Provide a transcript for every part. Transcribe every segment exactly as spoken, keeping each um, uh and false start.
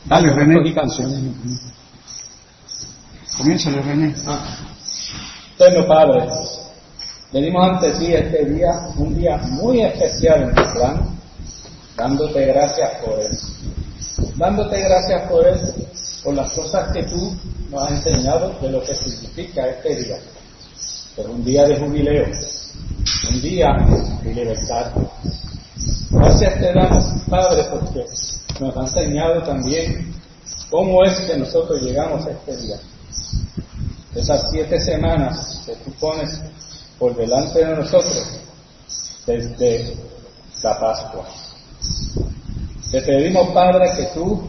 Dale, René. Y canciones. Comienza, René. Ah. Eterno Padre, venimos ante ti este día, un día muy especial en tu plan, dándote gracias por él. Dándote gracias por él, por las cosas que tú nos has enseñado de lo que significa este día. Pero un día de jubileo, un día de libertad. Gracias te damos, Padre, porque nos ha enseñado también cómo es que nosotros llegamos a este día. Esas siete semanas que tú pones por delante de nosotros desde la Pascua. Te pedimos, Padre, que tú,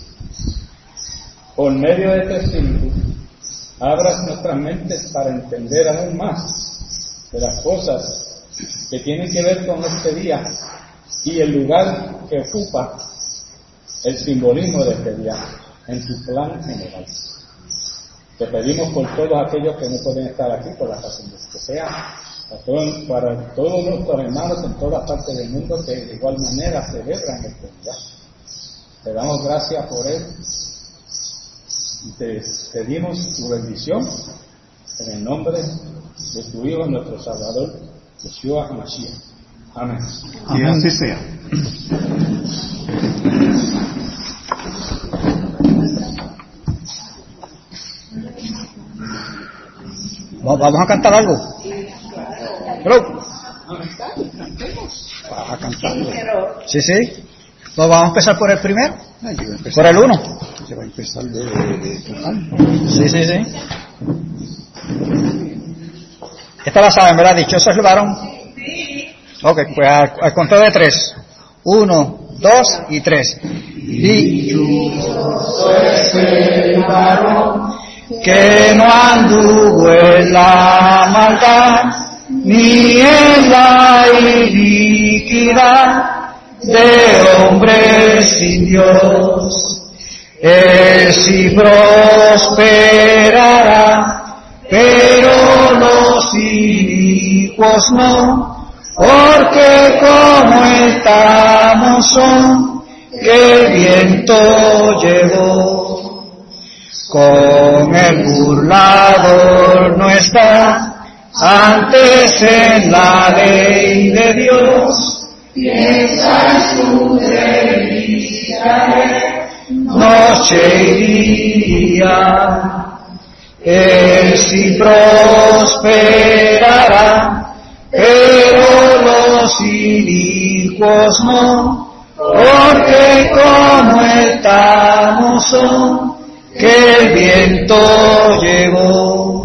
por medio de tu Espíritu, abras nuestras mentes para entender aún más de las cosas que tienen que ver con este día y el lugar que ocupa el simbolismo de este día en tu plan general. Te pedimos por todos aquellos que no pueden estar aquí, por las razones que sean, para todos nuestros hermanos en todas partes del mundo que de igual manera celebran este día. Te damos gracias por él y te pedimos tu bendición en el nombre de tu Hijo, nuestro Salvador, Yeshua HaMashiach. Amén. Y así sea. Vamos a cantar algo. Pero, vamos a cantar. Sí, sí. Pues vamos a empezar por el primero. Por el uno. Se va a empezar de, de, de tocar. Sí, sí, sí. Esta la saben, ¿verdad? Dichoso es el varón. Ok, pues al, al conteo de tres. Uno, dos y tres. Dichoso es el varón que no anduvo en la maldad, ni en la iniquidad de hombres sin Dios. Él sí prosperará, pero los inicuos no, porque como estamos son, que el viento llevó. Con el burlador no está, antes en la ley de Dios, piensa en su delicia, noche y día. Él sí prosperará, pero los inicuos no, porque como estamos son, que el viento llevó.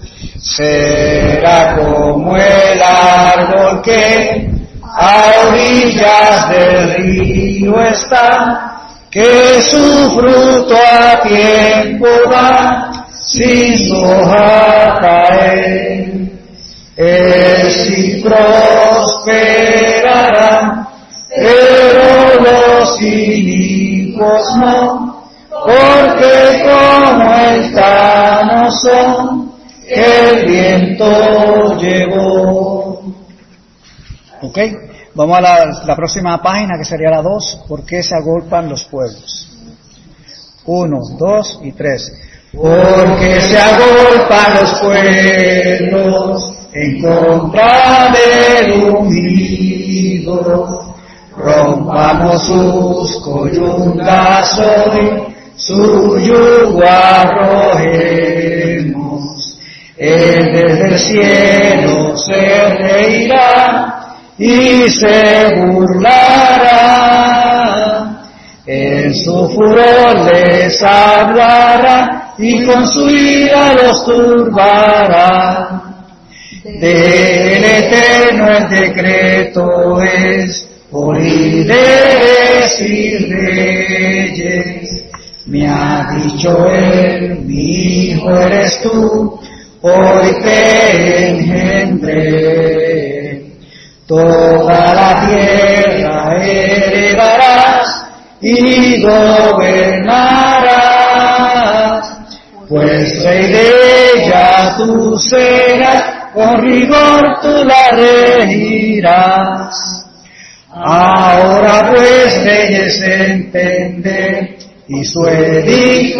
Será como el árbol que a orillas del río está, que su fruto a tiempo da, sin su hoja caer. Él sí prosperará, pero los inicuos no, porque como estamos son, el viento llevó. Ok, vamos a la, la próxima página, que sería la dos. ¿Por qué se agolpan los pueblos? Uno, dos y tres. Porque se agolpan los pueblos en contra del unido. Rompamos sus coyundas hoy, su yugo arrojemos. Él desde el cielo se reirá y se burlará. En su furor les hablará y con su ira los turbará. Del Eterno el decreto es, por líderes y reyes. Me ha dicho él, mi hijo eres tú, hoy te engendré. Toda la tierra heredarás y gobernarás, pues rey de ella tú serás, con rigor tú la regirás. Ahora pues tienes entender y su edicto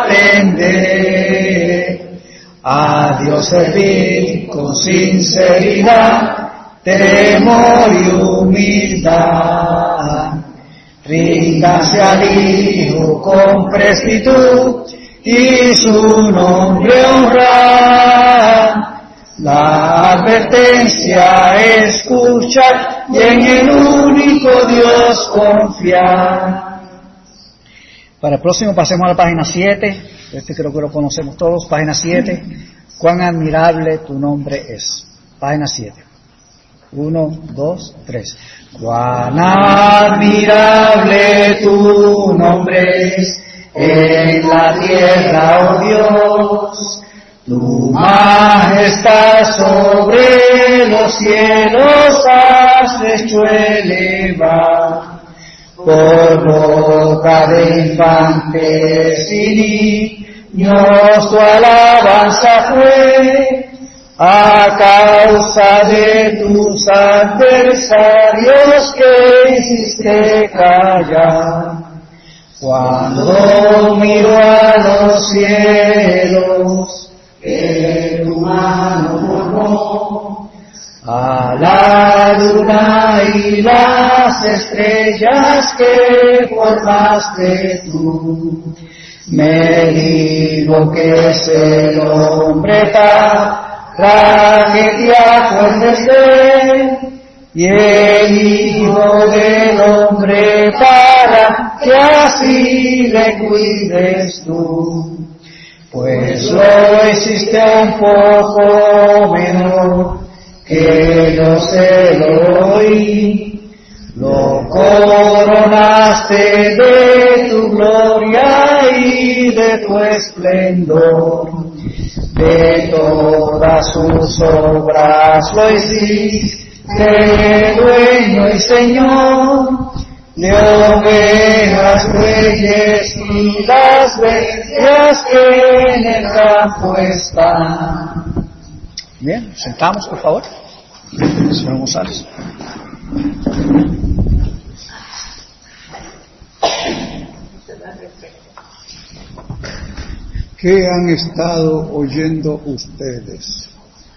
atender. A Dios servir con sinceridad, temor y humildad. Ríndase al Hijo con prestitud y su nombre honrar. La advertencia escuchar y en el único Dios confiar. Para el próximo pasemos a la página siete. Este creo que lo conocemos todos. Página siete. Cuán admirable tu nombre es. Página siete. Uno, dos, tres. Cuán admirable tu nombre es en la tierra, oh Dios. Tu majestad sobre los cielos has hecho elevar. Por boca de infantes y niños tu alabanza fue, a causa de tus adversarios que hiciste callar. Cuando miro a los cielos, que tu mano formó, a la luna y las estrellas que formaste tú, me digo que es el hombre para que te acuerdes de él, y el Hijo del Hombre para que así le cuides tú. Pues lo hiciste un poco menor que los Elohim, lo coronaste de tu gloria y de tu esplendor. De todas sus obras lo hiciste dueño y señor, de ovejas, bueyes y las bestias que en el campo están. Bien, sentamos por favor. Señor González. ¿Qué han estado oyendo ustedes?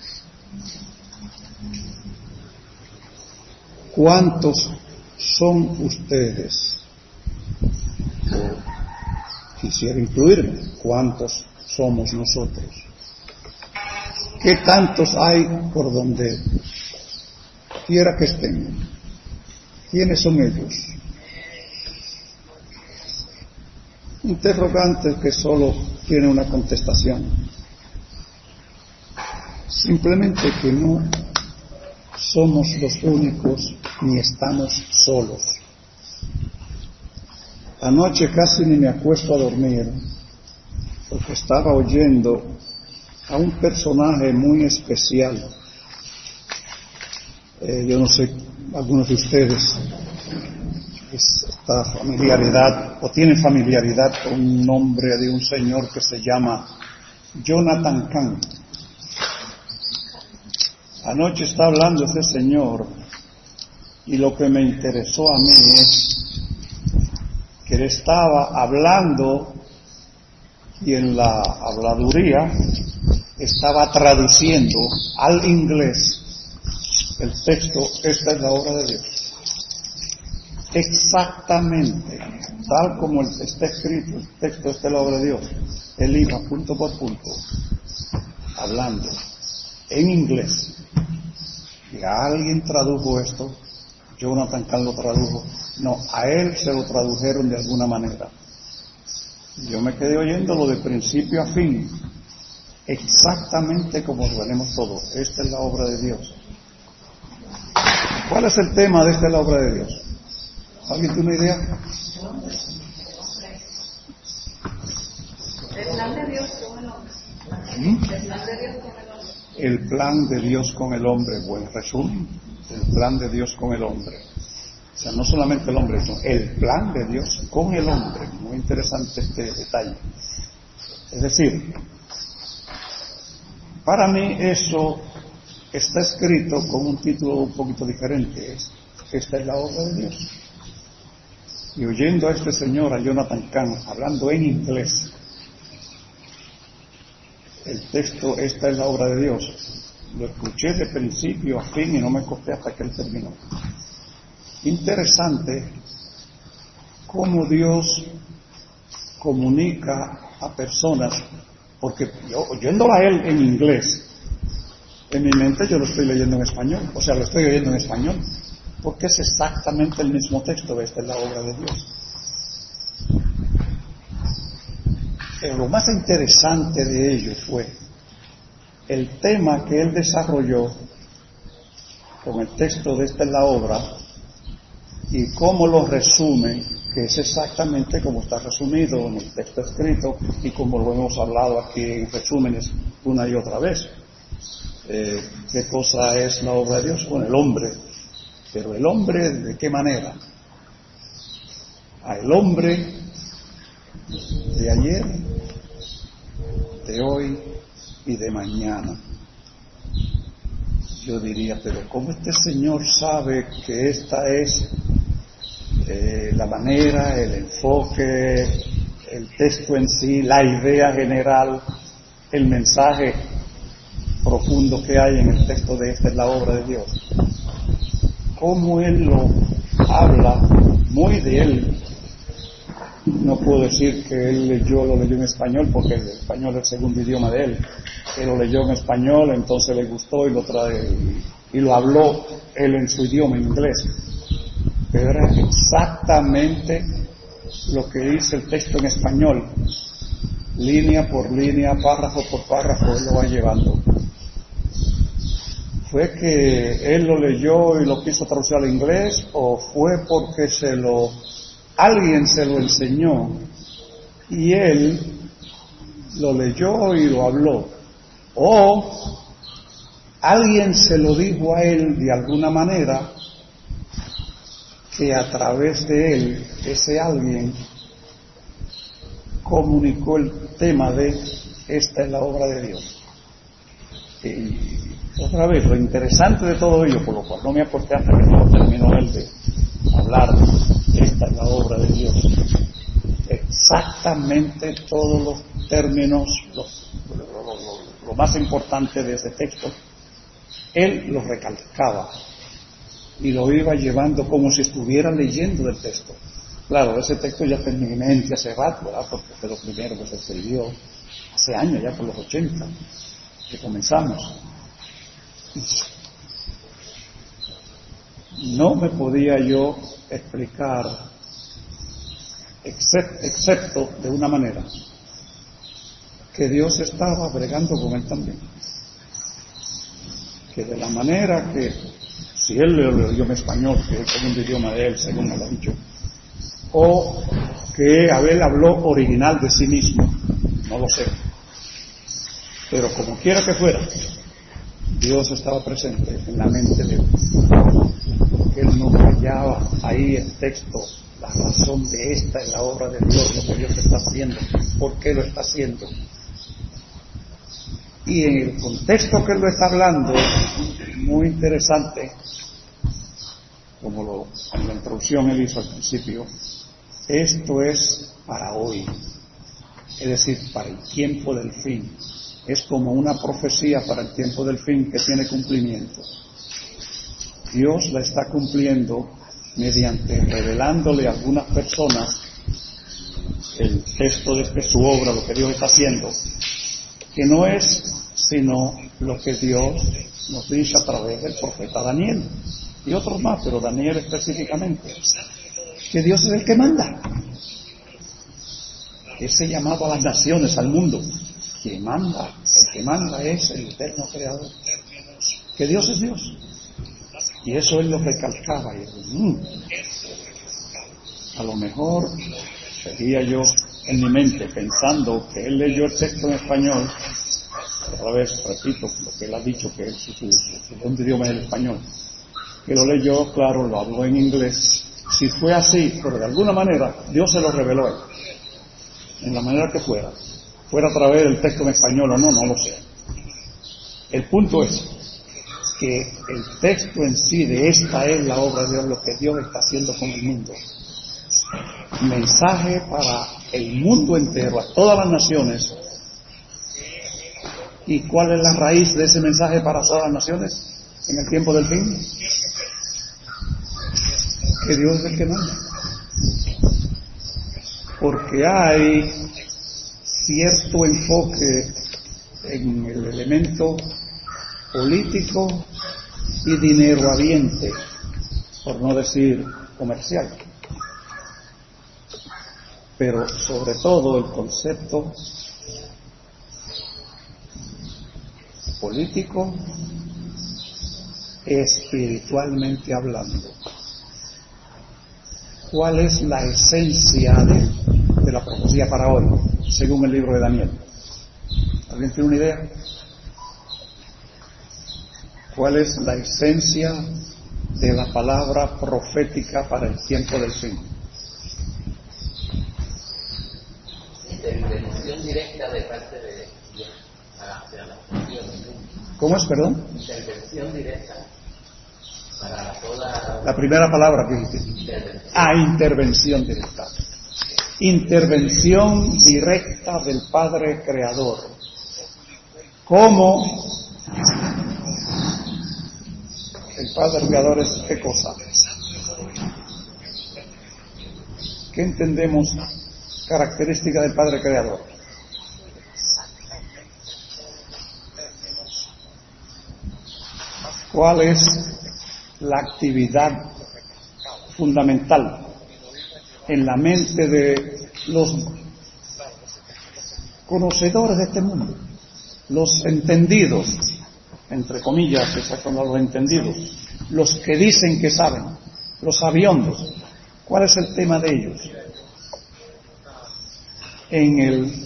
¿Cuántos son ustedes? Quisiera incluirme. ¿Cuántos somos nosotros? ¿Qué tantos hay por donde quiera que estén? ¿Quiénes son ellos? Interrogantes que solo tiene una contestación. Simplemente que no somos los únicos ni estamos solos. Anoche casi ni me acuesto a dormir porque estaba oyendo a un personaje muy especial. Eh, yo no sé, algunos de ustedes esta familiaridad o tienen familiaridad con un nombre de un señor que se llama Jonathan Cahn. Anoche está hablando ese señor y lo que me interesó a mí es que él estaba hablando y en la habladuría estaba traduciendo al inglés el texto. Esta es la obra de Dios. Exactamente, tal como está escrito, el texto esta es la obra de Dios. Él iba punto por punto, hablando en inglés. Y a alguien tradujo esto, Jonathan Cahn lo tradujo. No, a él se lo tradujeron de alguna manera. Yo me quedé oyéndolo de principio a fin, exactamente como lo tenemos todos. Esta es la obra de Dios. ¿Cuál es el tema de esta es la obra de Dios? ¿Alguien tiene una idea? El plan de Dios con el hombre. ¿Mm? El plan de Dios con el hombre. El plan de Dios con el hombre, buen resumen. El plan de Dios con el hombre. O sea, no solamente el hombre, sino el plan de Dios con el hombre. Muy interesante este detalle. Es decir, para mí eso está escrito con un título un poquito diferente. Es, esta es la obra de Dios. Y oyendo a este señor, a Jonathan Cahn, hablando en inglés, el texto, esta es la obra de Dios, lo escuché de principio a fin y no me costé hasta que él terminó. Interesante cómo Dios comunica a personas, porque yo, oyéndolo a él en inglés, en mi mente yo lo estoy leyendo en español, o sea, lo estoy oyendo en español, porque es exactamente el mismo texto. Esta es la obra de Dios. Pero lo más interesante de ello fue el tema que él desarrolló con el texto de esta es la obra y cómo lo resume, que es exactamente como está resumido en el texto escrito y como lo hemos hablado aquí en resúmenes una y otra vez. Eh, ¿Qué cosa es la obra de Dios? Bueno, el hombre. Pero el hombre, ¿de qué manera? A el hombre de ayer, de hoy y de mañana. Yo diría, pero ¿cómo este señor sabe que esta es eh, la manera, el enfoque, el texto en sí, la idea general, el mensaje profundo que hay en el texto de esta es la obra de Dios? Cómo él lo habla muy de él. No puedo decir que él leyó, lo leyó en español, porque el español es el segundo idioma de él. Él lo leyó en español, entonces le gustó y lo trae y, y lo habló él en su idioma, en inglés. Pero era exactamente lo que dice el texto en español, línea por línea, párrafo por párrafo, él lo va llevando. ¿Fue que él lo leyó y lo quiso traducir al inglés, o fue porque se lo alguien se lo enseñó y él lo leyó y lo habló, o alguien se lo dijo a él de alguna manera que a través de él ese alguien comunicó el tema de esta es la obra de Dios? Y otra vez, lo interesante de todo ello, por lo cual no me aporté hasta que no terminó él de hablar, esta es la obra de Dios, exactamente todos los términos, los, lo, lo, lo, lo más importante de ese texto, él lo recalcaba y lo iba llevando como si estuviera leyendo del texto. Claro, ese texto ya está en mi mente hace rato, ¿verdad? Porque fue lo primero que se escribió hace años, ya por los ochenta, que comenzamos. No me podía yo explicar, excepto, excepto de una manera, que Dios estaba bregando con él también. Que de la manera que, si él le leyó en español, que es el segundo idioma de él, según me lo ha dicho, o que Abel habló original de sí mismo, no lo sé. Pero como quiera que fuera, Dios estaba presente en la mente de él. Porque él no hallaba ahí el texto, la razón de esta es la obra de Dios, lo que Dios está haciendo, por qué lo está haciendo. Y en el contexto que él lo está hablando, muy interesante, como lo, en la introducción él hizo al principio, esto es para hoy, es decir, para el tiempo del fin. Es como una profecía para el tiempo del fin que tiene cumplimiento. Dios la está cumpliendo mediante revelándole a algunas personas el texto de, de su obra, lo que Dios está haciendo, que no es sino lo que Dios nos dice a través del profeta Daniel y otros más, pero Daniel específicamente, que Dios es el que manda. Ese llamado a las naciones, al mundo, quien manda, el que manda es el eterno creador, que Dios es Dios. Y eso él lo recalcaba. Y, mmm, a lo mejor seguía yo en mi mente pensando que él leyó el texto en español. Otra vez repito lo que él ha dicho, que es su, su, su segundo idioma es el español, que lo leyó, claro, lo habló en inglés. Si fue así, pero de alguna manera Dios se lo reveló a él, en la manera que fuera, fuera a través del texto en español o no, no lo sé. El punto es que el texto en sí de esta es la obra de Dios, lo que Dios está haciendo con el mundo, mensaje para el mundo entero, a todas las naciones. ¿Y cuál es la raíz de ese mensaje para todas las naciones en el tiempo del fin? Que Dios es el que manda. Porque hay cierto enfoque en el elemento político y dinerohabiente, por no decir comercial, pero sobre todo el concepto político, espiritualmente hablando. ¿Cuál es la esencia de, de la profecía para hoy, según el libro de Daniel? ¿Alguien tiene una idea? ¿Cuál es la esencia de la palabra profética para el tiempo del fin? Intervención directa de parte de Dios hacia la nación. ¿Cómo es, perdón? Intervención directa para toda la primera palabra que dice. Ah, intervención directa. Intervención directa del Padre Creador. ¿Cómo? El Padre Creador es ¿qué cosa? ¿Qué entendemos característica del Padre Creador? ¿Cuál es la actividad fundamental en la mente de los conocedores de este mundo? Los entendidos, entre comillas, esas son los entendidos, los que dicen que saben, los sabiondos. ¿Cuál es el tema de ellos? En el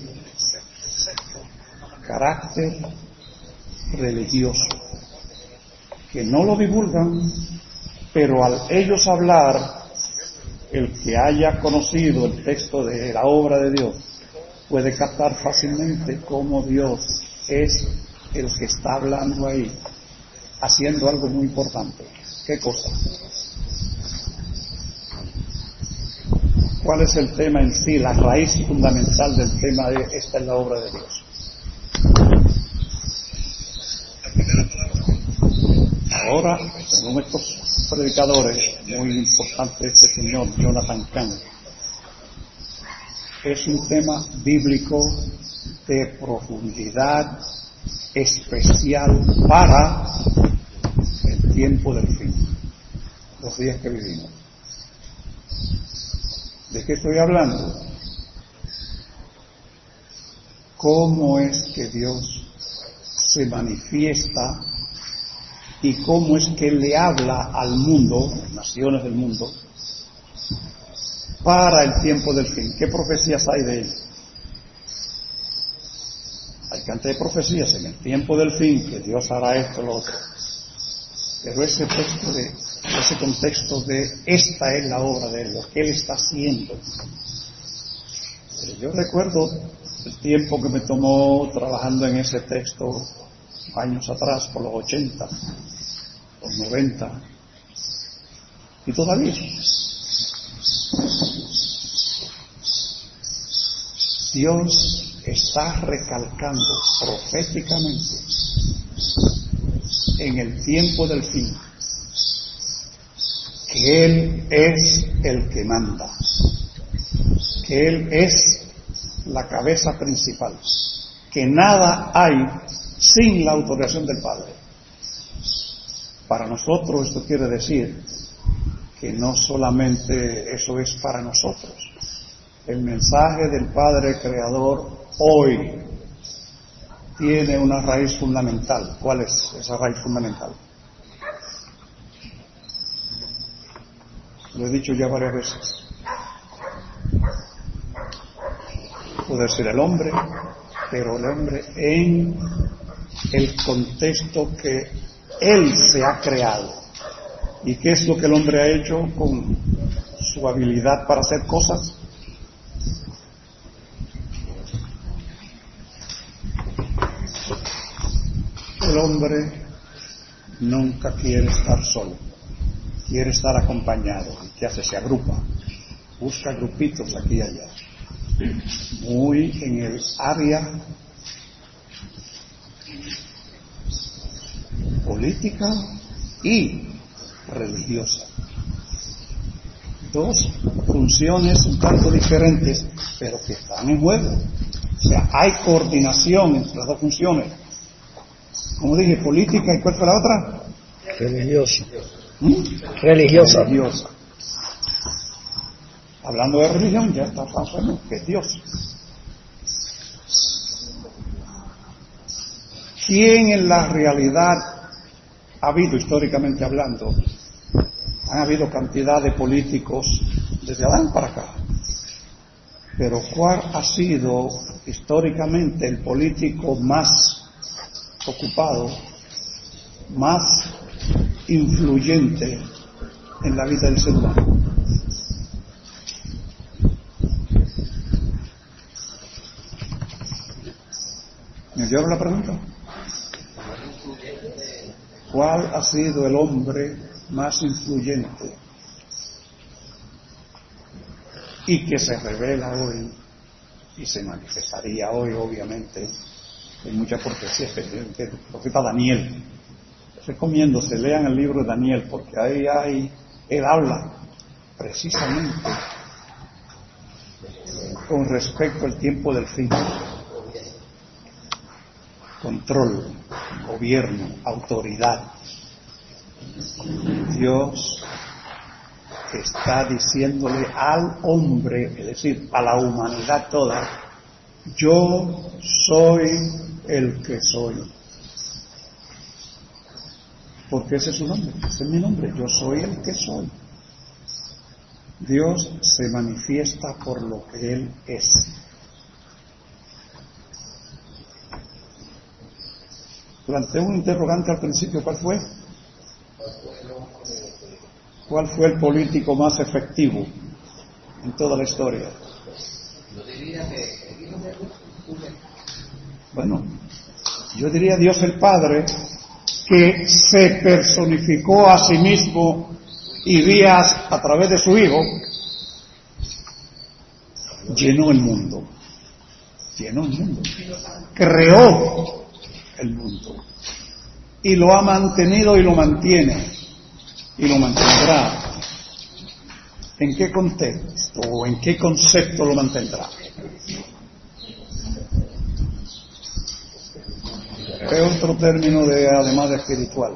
carácter religioso, que no lo divulgan, pero al ellos hablar, el que haya conocido el texto de la obra de Dios puede captar fácilmente cómo Dios es el que está hablando ahí, haciendo algo muy importante. ¿Qué cosa? ¿Cuál es el tema en sí, la raíz fundamental del tema de esta es la obra de Dios? Ahora, según estos predicadores, muy importante este señor Jonathan Cahn, es un tema bíblico de profundidad especial para el tiempo del fin, los días que vivimos. ¿De qué estoy hablando? ¿Cómo es que Dios se manifiesta y cómo es que le habla al mundo, naciones del mundo, para el tiempo del fin? ¿Qué profecías hay de él? Hay cantidad de profecías en el tiempo del fin, que Dios hará esto, lo otro. Pero ese texto de, ese contexto de esta es la obra de él, lo que él está haciendo. Yo recuerdo el tiempo que me tomó trabajando en ese texto años atrás, por los ochenta, los noventa, y todavía. Dios está recalcando proféticamente en el tiempo del fin que Él es el que manda, que Él es la cabeza principal, que nada hay sin la autorización del Padre. Para nosotros esto quiere decir que no solamente eso es para nosotros. El mensaje del Padre Creador hoy tiene una raíz fundamental. ¿Cuál es esa raíz fundamental? Lo he dicho ya varias veces. Puede ser el hombre, pero el hombre en el contexto que él se ha creado. ¿Y qué es lo que el hombre ha hecho con su habilidad para hacer cosas? El hombre nunca quiere estar solo, quiere estar acompañado. ¿Y qué hace? Se agrupa. busca grupitos aquí y allá, muy en el área política y religiosa. Dos funciones un tanto diferentes, pero que están en juego. O sea, hay coordinación entre las dos funciones. Como dije, política, ¿y cuál fue la otra? Religiosa. ¿Mm? Religiosa. Religiosa. Hablando de religión, ya está pasando que es Dios. ¿Quién en la realidad ha habido, históricamente hablando, han habido cantidad de políticos desde Adán para acá? Pero ¿cuál ha sido históricamente el político más ocupado, más influyente en la vida del ser humano? ¿Me oyó la pregunta? ¿Cuál ha sido el hombre más influyente y que se revela hoy y se manifestaría hoy, obviamente, en muchas profecías? El profeta Daniel. Recomiéndose, lean el libro de Daniel, porque ahí hay, él habla precisamente con respecto al tiempo del fin. Control, gobierno, autoridad. Dios está diciéndole al hombre, es decir, a la humanidad toda: yo soy el que soy. Porque ese es su nombre, ese es mi nombre, yo soy el que soy. Dios se manifiesta por lo que Él es. Planteé un interrogante al principio, ¿cuál fue? ¿Cuál fue el político más efectivo en toda la historia? Bueno, yo diría Dios el Padre, que se personificó a sí mismo y vía a través de su Hijo, llenó el mundo, llenó el mundo, creó el mundo y lo ha mantenido y lo mantiene y lo mantendrá. ¿En qué contexto o en qué concepto lo mantendrá? Es otro término de, además de espiritual.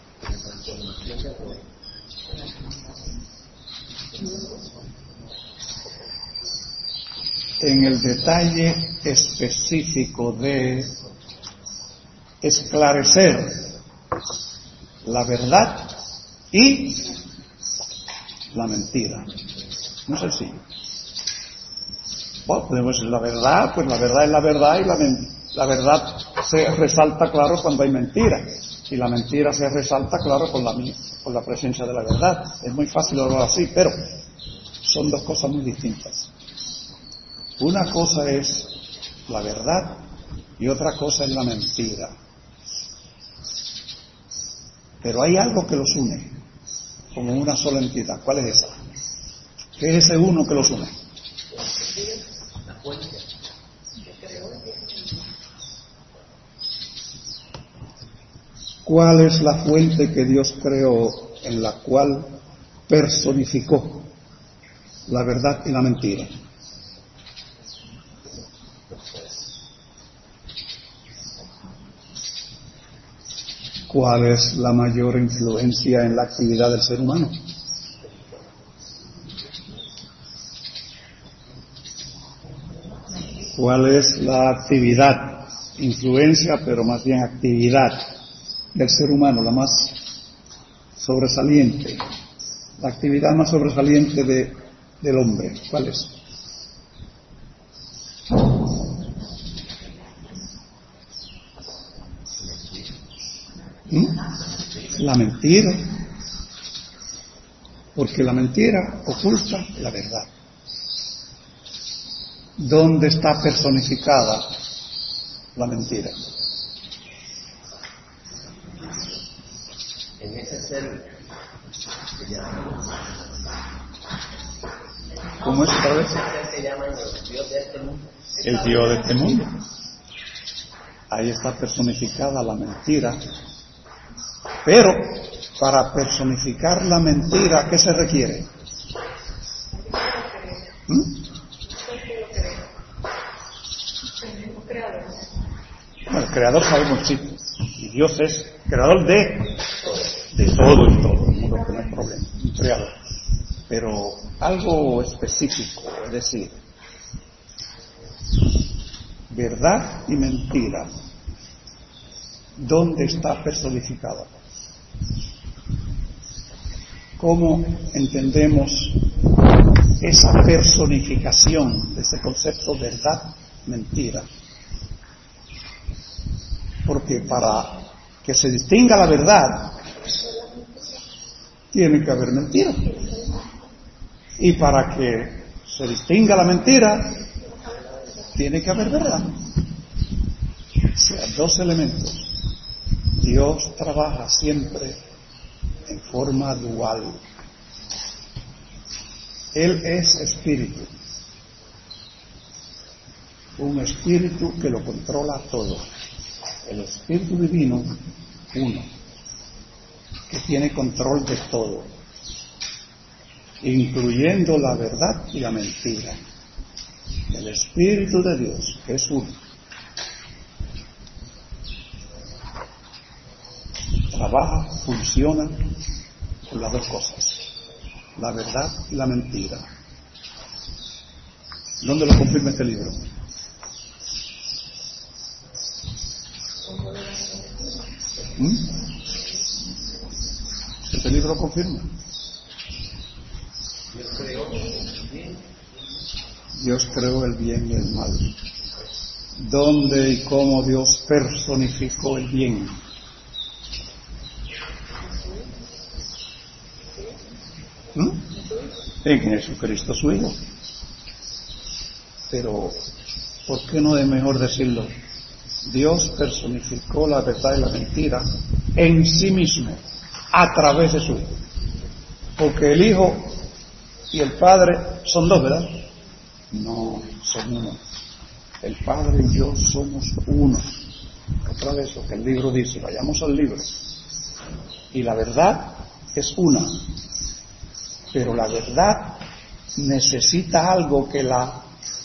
En el detalle específico de esclarecer la verdad y la mentira. No sé si. Bueno, podemos decir la verdad, pues la verdad es la verdad y la mentira. La verdad se resalta claro cuando hay mentira y la mentira se resalta claro con la, con la presencia de la verdad. Es muy fácil hablar así, pero son dos cosas muy distintas. Una cosa es la verdad y otra cosa es la mentira. Pero hay algo que los une como una sola entidad. ¿Cuál es esa? ¿Qué es ese uno que los une? ¿Cuál es la fuente que Dios creó en la cual personificó la verdad y la mentira? ¿Cuál es la mayor influencia en la actividad del ser humano? ¿Cuál es la actividad, influencia, pero más bien actividad del ser humano, la más sobresaliente, la actividad más sobresaliente de, del hombre? ¿Cuál es? ¿Mm? La mentira, porque la mentira oculta la verdad. ¿Dónde está personificada la mentira? En ese ser que llamamos ¿Cómo es otra vez? ¿Ustedes que llaman el Dios de este mundo? El Dios de este mundo. Ahí está personificada la mentira. Pero para personificar la mentira, ¿qué se requiere? ¿Mm? Bueno, el creador sabemos sí, y Dios es creador de, de todo y todo, el mundo, que no hay problema, un creador. Pero algo específico, es decir, verdad y mentira, ¿dónde está personificada? ¿Cómo entendemos esa personificación de ese concepto verdad, mentira? Porque para que se distinga la verdad, tiene que haber mentira. Y para que se distinga la mentira, tiene que haber verdad. O sea, dos elementos. Dios trabaja siempre en forma dual. Él es espíritu. Un espíritu que lo controla todo. El Espíritu Divino, uno, que tiene control de todo, incluyendo la verdad y la mentira. El Espíritu de Dios, que es uno, trabaja, funciona con las dos cosas, la verdad y la mentira. ¿Dónde lo confirma este libro? ¿Mm? Este libro confirma. Dios creó el bien y el mal. ¿Dónde y cómo Dios personificó el bien? ¿Mm? En Jesucristo su Hijo. Pero, ¿por qué no es mejor decirlo? Dios personificó la verdad y la mentira en sí mismo, a través de su Hijo. Porque el Hijo y el Padre son dos, ¿verdad? No, son uno. El Padre y yo somos uno. Otra vez lo que el libro dice, vayamos al libro. Y la verdad es una. Pero la verdad necesita algo que la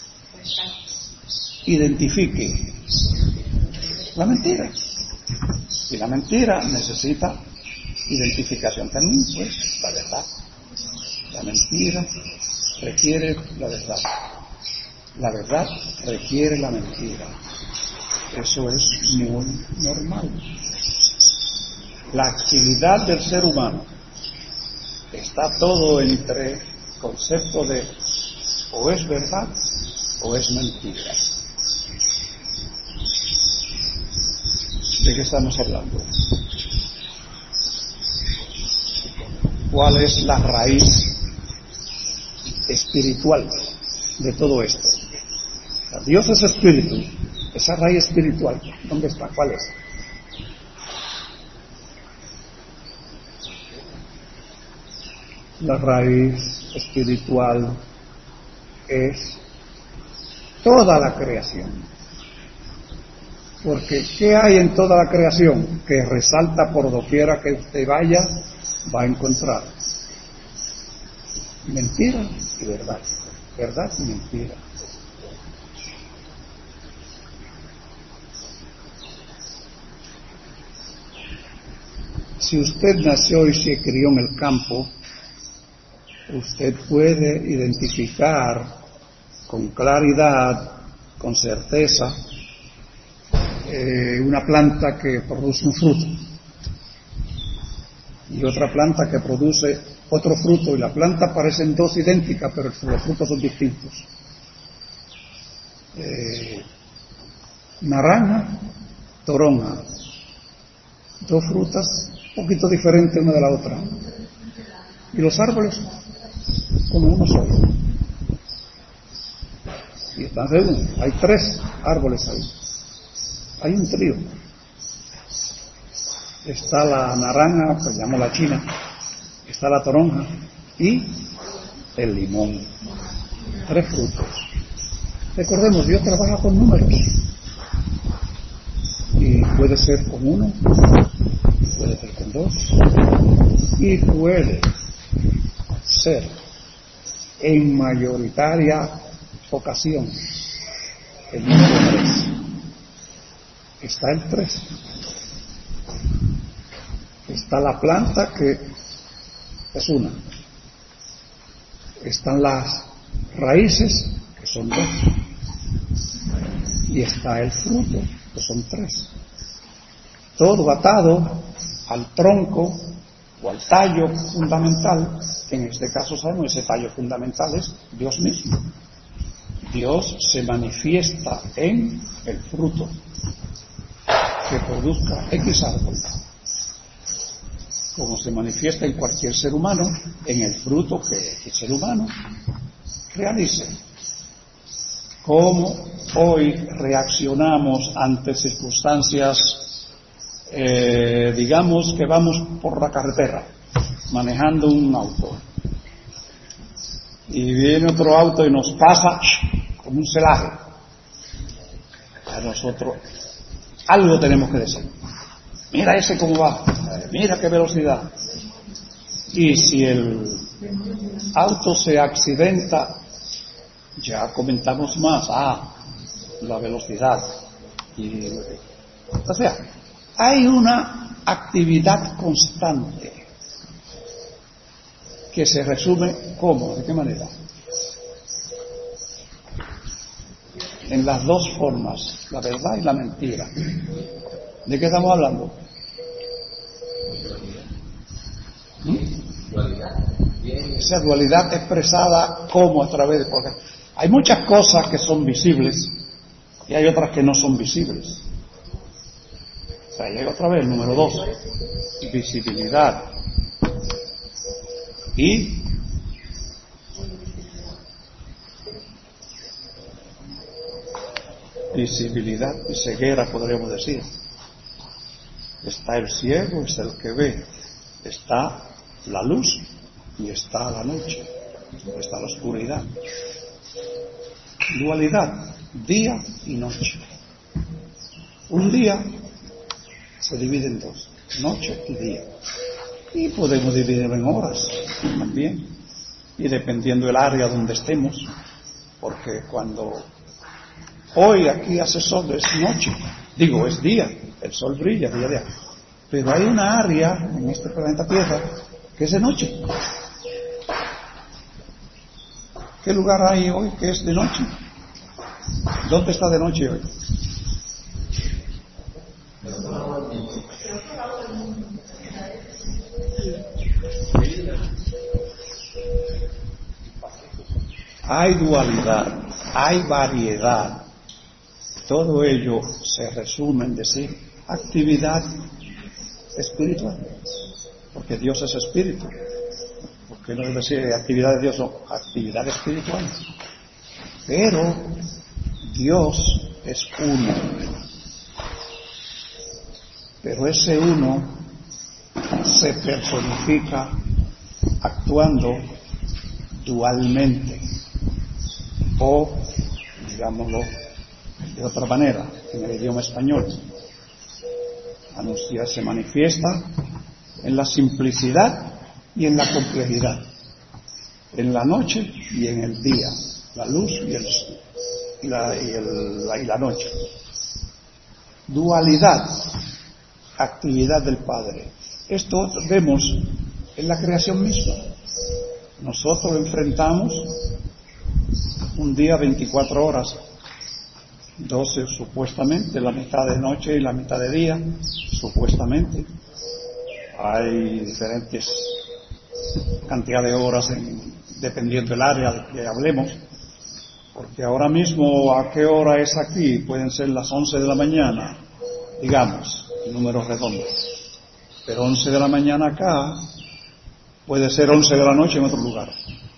identifique. La mentira. Y la mentira necesita identificación también, pues, la verdad. La mentira requiere la verdad. La verdad requiere la mentira. Eso es muy normal. La actividad del ser humano está todo entre concepto de o es verdad o es mentira. ¿De qué estamos hablando? ¿Cuál es la raíz espiritual de todo esto? Dios es espíritu. Esa raíz espiritual, ¿dónde está? ¿Cuál es? La raíz espiritual es toda la creación. Porque ¿qué hay en toda la creación? Que resalta por doquiera que usted vaya, va a encontrar mentira y verdad. Verdad y mentira. Si usted nació y se crió en el campo, usted puede identificar con claridad, con certeza, eh, una planta que produce un fruto y otra planta que produce otro fruto, y la planta parecen dos idénticas, pero los frutos son distintos. Eh, naranja, toronja, dos frutas un poquito diferentes una de la otra, y los árboles como uno solo. Y están reunidos, hay tres árboles ahí, hay un trío. Está la naranja, pues llamo la china, está la toronja y el limón. tres frutos. Recordemos, Dios trabaja con números. Y puede ser con uno, puede ser con dos, y puede ser en mayoritaria ocasión el número tres. Está el tres. Está la planta, que es una. Están las raíces, que son dos. Y está el fruto, que son tres. Todo atado al tronco o al tallo fundamental, que en este caso sabemos ese tallo fundamental es Dios mismo. Dios se manifiesta en el fruto que produzca X árbol, como se manifiesta en cualquier ser humano en el fruto que el ser humano realice. ¿Cómo hoy reaccionamos ante circunstancias, eh, digamos que vamos por la carretera manejando un auto y viene otro auto y nos pasa como un celaje? A nosotros algo tenemos que decir. Mira ese cómo va, mira qué velocidad. Y si el auto se accidenta, ya comentamos más, ah, la velocidad. Y, o sea, hay una actividad constante que se resume, ¿cómo? ¿De qué manera? En las dos formas, la verdad y la mentira. ¿De qué estamos hablando? ¿Mm? Esa dualidad expresada como a través de... Porque hay muchas cosas que son visibles y hay otras que no son visibles. O sea, llega otra vez el número dos. Visibilidad. Y visibilidad y ceguera, podríamos decir. Está el ciego, es el que ve. Está la luz y está la noche. Está la oscuridad. Dualidad, día y noche. Un día se divide en dos, noche y día. Y podemos dividirlo en horas también. Y dependiendo del área donde estemos, porque cuando hoy aquí hace sol es noche, digo es día, el sol brilla día a día. Pero hay una área en este planeta Tierra que es de noche. ¿Qué lugar hay hoy que es de noche? ¿Dónde está de noche hoy? Hay dualidad, hay variedad. Todo ello se resume en decir actividad espiritual, porque Dios es espíritu. ¿Por qué no debe decir actividad de Dios? No, actividad espiritual. Pero Dios es uno. Pero ese uno se personifica actuando dualmente, o digámoslo de otra manera, en el idioma español, anuncia, se manifiesta en la simplicidad y en la complejidad, en la noche y en el día, la luz y, el, y, la, y, el, la, y la noche. Dualidad, actividad del Padre. Esto vemos en la creación misma. Nosotros enfrentamos un día veinticuatro horas, doce supuestamente, la mitad de noche y la mitad de día, supuestamente. Hay diferentes cantidad de horas en, dependiendo del área de que hablemos, porque ahora mismo a qué hora es aquí, pueden ser las once de la mañana, digamos, números redondos, pero once de la mañana acá puede ser once de la noche en otro lugar,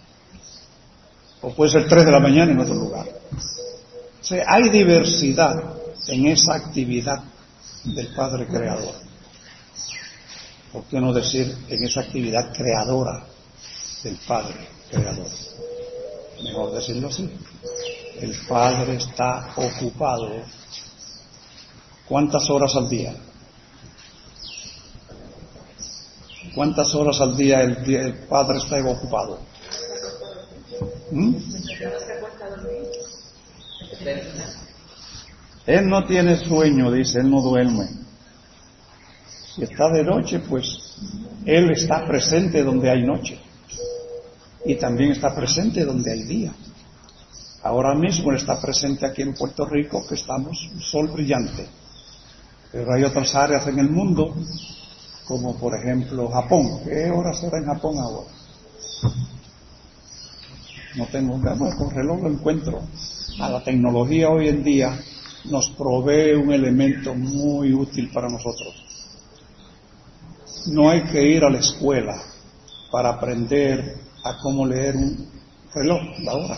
o puede ser tres de la mañana en otro lugar. O sea, hay diversidad en esa actividad del Padre Creador. ¿Por qué no decir en esa actividad creadora del Padre Creador? mejor decirlo así. El Padre está ocupado. ¿Cuántas horas al día? ¿Cuántas horas al día el, el Padre está ocupado? ¿Mm? Él no tiene sueño, dice, Él no duerme. Si está de noche, pues Él está presente donde hay noche. Y también está presente donde hay día. Ahora mismo Él está presente aquí en Puerto Rico, que estamos un sol brillante. Pero hay otras áreas en el mundo, como por ejemplo Japón. ¿Qué hora será en Japón ahora? No tengo, bueno, con reloj lo encuentro. A la tecnología hoy en día nos provee un elemento muy útil para nosotros. No hay que ir a la escuela para aprender a cómo leer un reloj, la hora.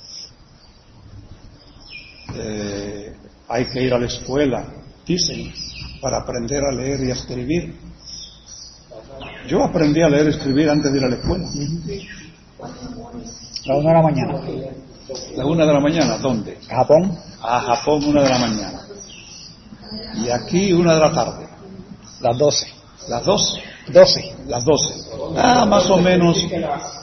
Eh, hay que ir a la escuela, dicen, para aprender a leer y a escribir. Yo aprendí a leer y escribir antes de ir a la escuela. La una de la mañana. La una de la mañana, ¿dónde? Japón. A Japón, una de la mañana. Y aquí, una de la tarde. Las doce. Las doce. Doce. Las doce. Ah, más o menos. Aquí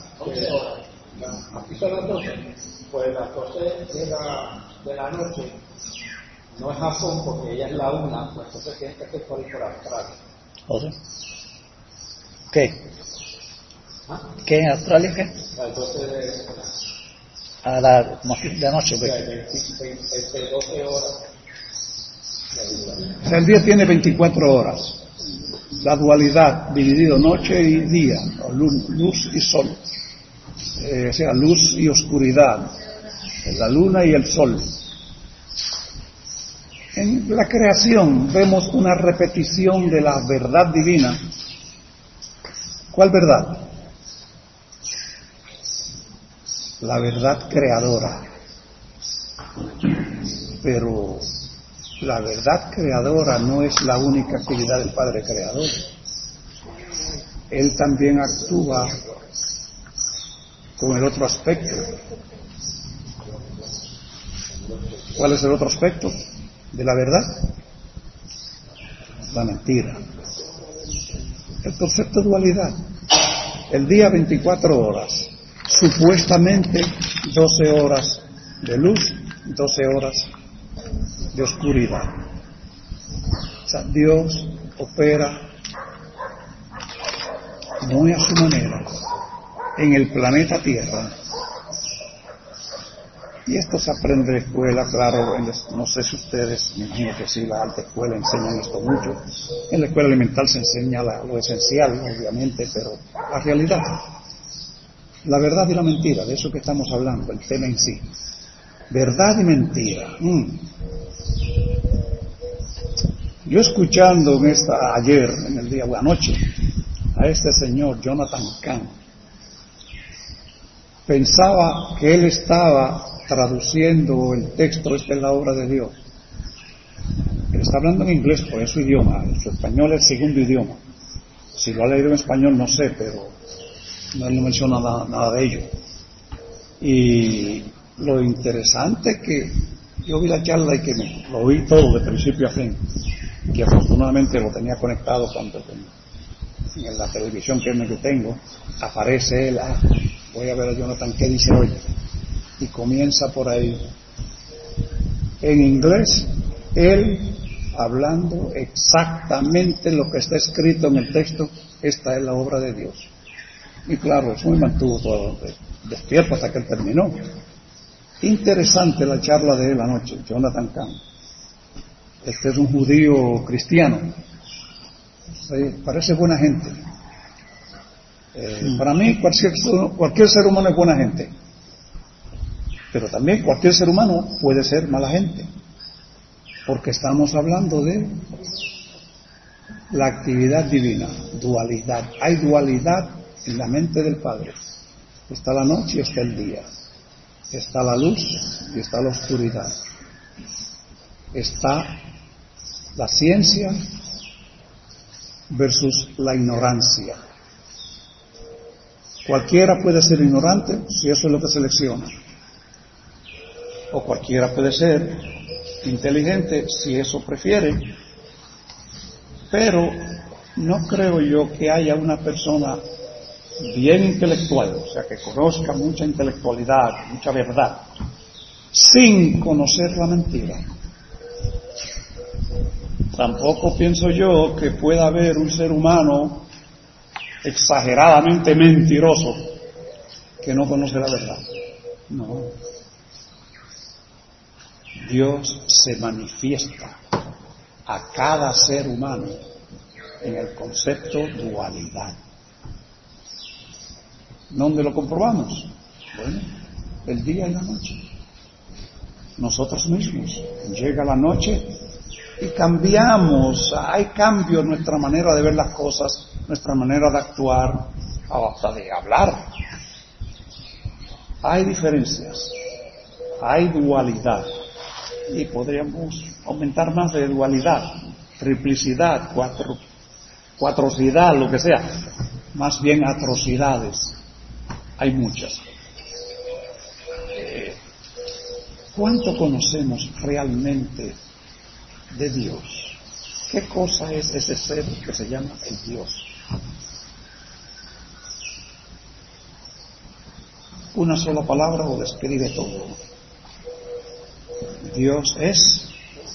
son las doce. Pues las doce de la, de la noche no es Japón porque ella es la una, pues entonces tiene que ser por ahí por Australia. ¿Doce? ¿Qué? ¿Ah? ¿Qué en Australia qué? Las doce de, A la de noche, de, pues. de, de doce horas. O sea, el día tiene veinticuatro horas. La dualidad, dividido noche y día, o luz, luz y sol. Eh, o sea, luz y oscuridad. La luna y el sol. En la creación vemos una repetición de la verdad divina. ¿Cuál verdad? La verdad creadora. Pero la verdad creadora no es la única actividad del Padre Creador. Él también actúa con el otro aspecto. ¿Cuál es el otro aspecto de la verdad? La mentira. El concepto de dualidad. El día veinticuatro horas. Supuestamente doce horas de luz, doce horas de oscuridad. O sea, Dios opera muy a su manera en el planeta Tierra. Y esto se aprende en la escuela, claro, en la, no sé si ustedes, me imagino que sí, la alta escuela enseñan esto mucho. En la escuela elemental se enseña la, lo esencial, obviamente, pero la realidad, la verdad y la mentira, de eso que estamos hablando, el tema en sí. Verdad y mentira. Mm. Yo escuchando en esta, ayer, en el día, o anoche, a este señor Jonathan Cahn, pensaba que él estaba traduciendo el texto, esta es la obra de Dios. Él está hablando en inglés, por eso idioma, su español es el segundo idioma. Si lo ha leído en español no sé, pero no, no menciona nada, nada de ello. Y lo interesante que yo vi la charla y que me, lo oí todo de principio a fin, que afortunadamente lo tenía conectado cuando en la televisión que me tengo aparece él, ah, voy a ver a Jonathan qué dice hoy, y comienza por ahí en inglés, él hablando exactamente lo que está escrito en el texto. Esta es la obra de Dios. Y claro, eso me mantuvo todo despierto hasta que él terminó. Interesante la charla de él anoche, Jonathan Cahn. Este es un judío cristiano. Sí, parece buena gente. Eh, para mí cualquier, cualquier ser humano es buena gente, pero también cualquier ser humano puede ser mala gente, porque estamos hablando de la actividad divina, dualidad. Hay dualidad en la mente del Padre. Está la noche y está el día, está la luz y está la oscuridad, está la ciencia versus la ignorancia. Cualquiera puede ser ignorante si eso es lo que selecciona. o cualquiera puede ser inteligente si eso prefiere, pero no creo yo que haya una persona bien intelectual, o sea, que conozca mucha intelectualidad, mucha verdad, sin conocer la mentira. Tampoco pienso yo que pueda haber un ser humano exageradamente mentiroso que no conoce la verdad. No. Dios se manifiesta a cada ser humano en el concepto dualidad. ¿Dónde lo comprobamos? Bueno, el día y la noche. Nosotros mismos. Llega la noche y cambiamos, hay cambio en nuestra manera de ver las cosas, nuestra manera de actuar, hasta de hablar. Hay diferencias, hay dualidad, y podríamos aumentar más de dualidad, triplicidad, cuatro, cuatrocidad, lo que sea, más bien atrocidades, hay muchas. Eh, ¿Cuánto conocemos realmente de Dios? ¿Qué cosa es ese ser que se llama el Dios? Una sola palabra lo describe todo. Dios es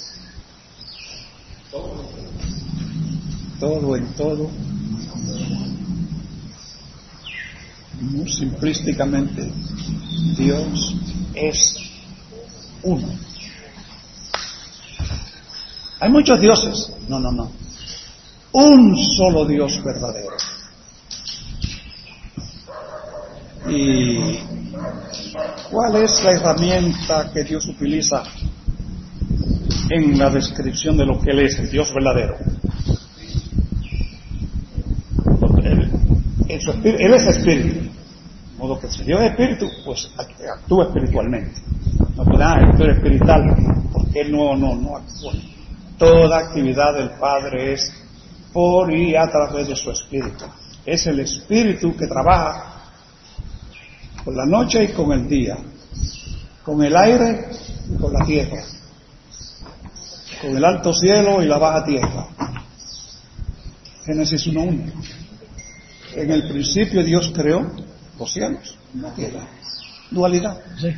todo en todo. Muy simplísticamente, Dios es uno. Hay muchos dioses. No, no, no. Un solo Dios verdadero. ¿Y cuál es la herramienta que Dios utiliza en la descripción de lo que Él es, el Dios verdadero? Él, en su espíritu, él es espíritu. De modo que si Dios es espíritu, pues actúa espiritualmente. No puede, ah, esto es espiritual, porque Él no, no, no actúa. Toda actividad del Padre es por y a través de su espíritu. Es el espíritu que trabaja con la noche y con el día, con el aire y con la tierra, con el alto cielo y la baja tierra. Génesis uno uno. En el principio Dios creó los cielos y la tierra. Dualidad. Sí.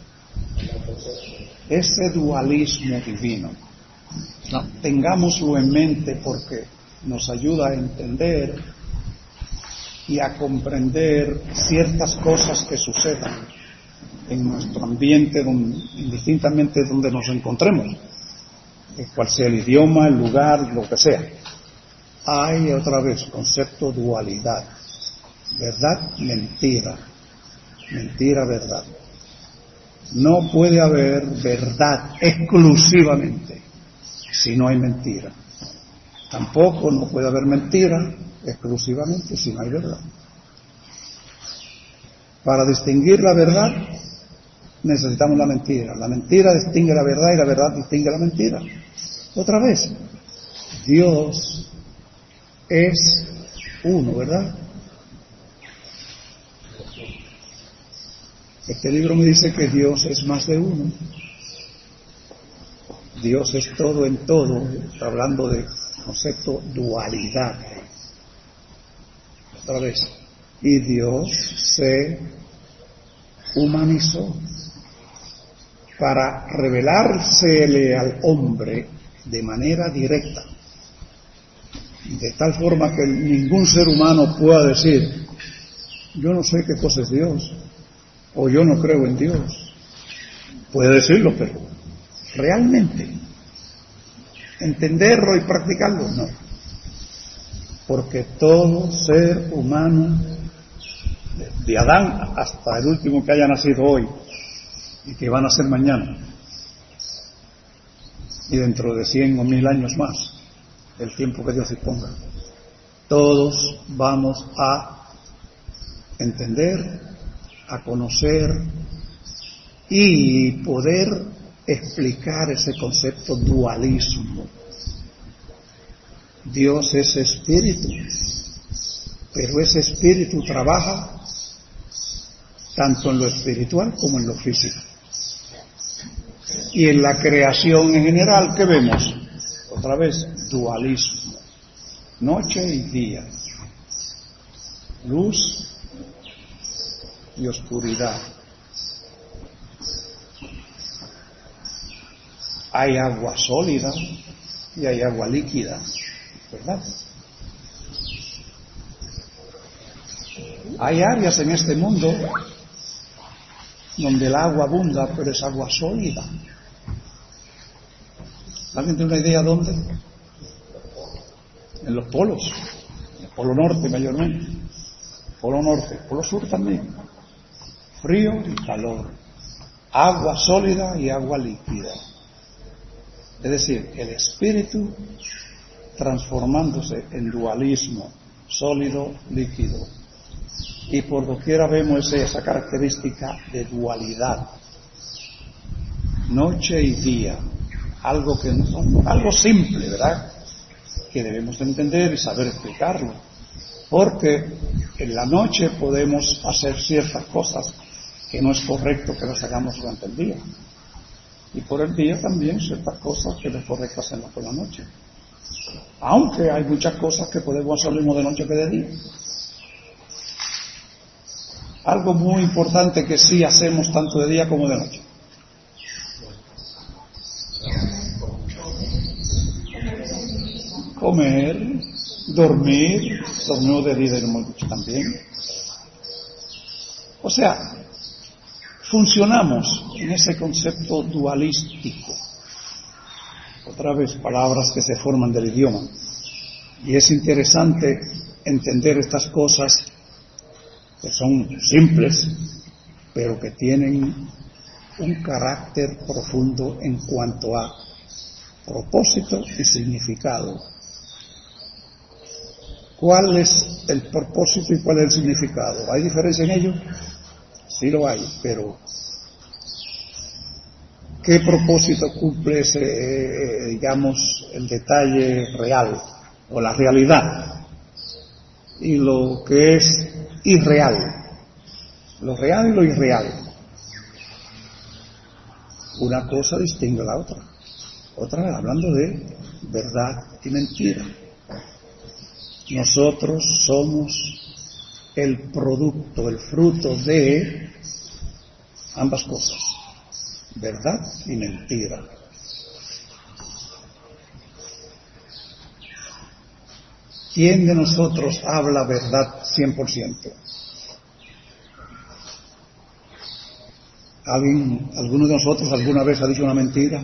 Ese dualismo divino, no, tengámoslo en mente porque nos ayuda a entender y a comprender ciertas cosas que sucedan en nuestro ambiente, donde, indistintamente donde nos encontremos, cual sea el idioma, el lugar, lo que sea. Hay otra vez concepto dualidad, verdad, mentira, mentira, verdad. No puede haber verdad exclusivamente si no hay mentira. Tampoco no puede haber mentira exclusivamente si no hay verdad. Para distinguir la verdad necesitamos la mentira. La mentira distingue la verdad y la verdad distingue la mentira. Otra vez, Dios es uno, ¿verdad? Este libro me dice que Dios es más de uno. Dios es todo en todo. Está hablando de concepto dualidad. Otra vez. Y Dios se humanizó para revelársele al hombre de manera directa, de tal forma que ningún ser humano pueda decir: yo no sé qué cosa es Dios, o yo no creo en Dios. Puede decirlo, pero realmente entenderlo y practicarlo, no. Porque todo ser humano, de Adán hasta el último que haya nacido hoy y que va a nacer mañana, y dentro de cien o mil años más, el tiempo que Dios disponga, todos vamos a entender, a conocer y poder explicar ese concepto dualismo. Dios es espíritu, pero ese espíritu trabaja tanto en lo espiritual como en lo físico. Y en la creación en general, ¿qué vemos? Otra vez, dualismo. Noche y día. Luz y oscuridad. Hay agua sólida y hay agua líquida, ¿verdad? Hay áreas en este mundo donde el agua abunda, pero es agua sólida. ¿Alguien tiene una idea dónde? En los polos. En el polo norte mayormente. Polo norte, polo sur también. Frío y calor. Agua sólida y agua líquida. Es decir, el espíritu transformándose en dualismo, sólido, líquido. Y por doquiera vemos esa característica de dualidad. Noche y día. Algo que no, algo simple, ¿verdad? Que debemos entender y saber explicarlo. Porque en la noche podemos hacer ciertas cosas que no es correcto que las hagamos durante el día. Y por el día también ciertas cosas que no es correcto hacerlas por la noche. Aunque hay muchas cosas que podemos hacer lo mismo de noche que de día. Algo muy importante que sí hacemos tanto de día como de noche. Comer, dormir, dormir de día, hemos dicho también. O sea, funcionamos en ese concepto dualístico. Otra vez, palabras que se forman del idioma. Y es interesante entender estas cosas que son simples, pero que tienen un carácter profundo en cuanto a propósito y significado. ¿Cuál es el propósito y cuál es el significado? ¿Hay diferencia en ello? Sí lo hay, pero ¿qué propósito cumple ese, eh, digamos, el detalle real o la realidad? Y lo que es irreal, lo real y lo irreal. Una cosa distingue a la otra. Otra, hablando de verdad y mentira. Nosotros somos el producto, el fruto de ambas cosas, verdad y mentira. ¿Quién de nosotros habla verdad cien por ciento? ¿Alguien, alguno de nosotros alguna vez ha dicho una mentira?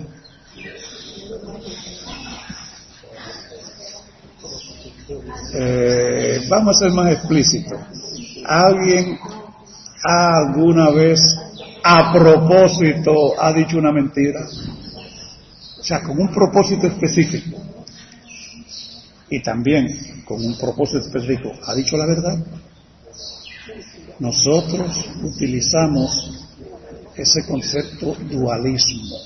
Eh, vamos a ser más explícitos. ¿Alguien alguna vez a propósito ha dicho una mentira? O sea, con un propósito específico. Y también con un propósito específico, ¿ha dicho la verdad? Nosotros utilizamos ese concepto dualismo.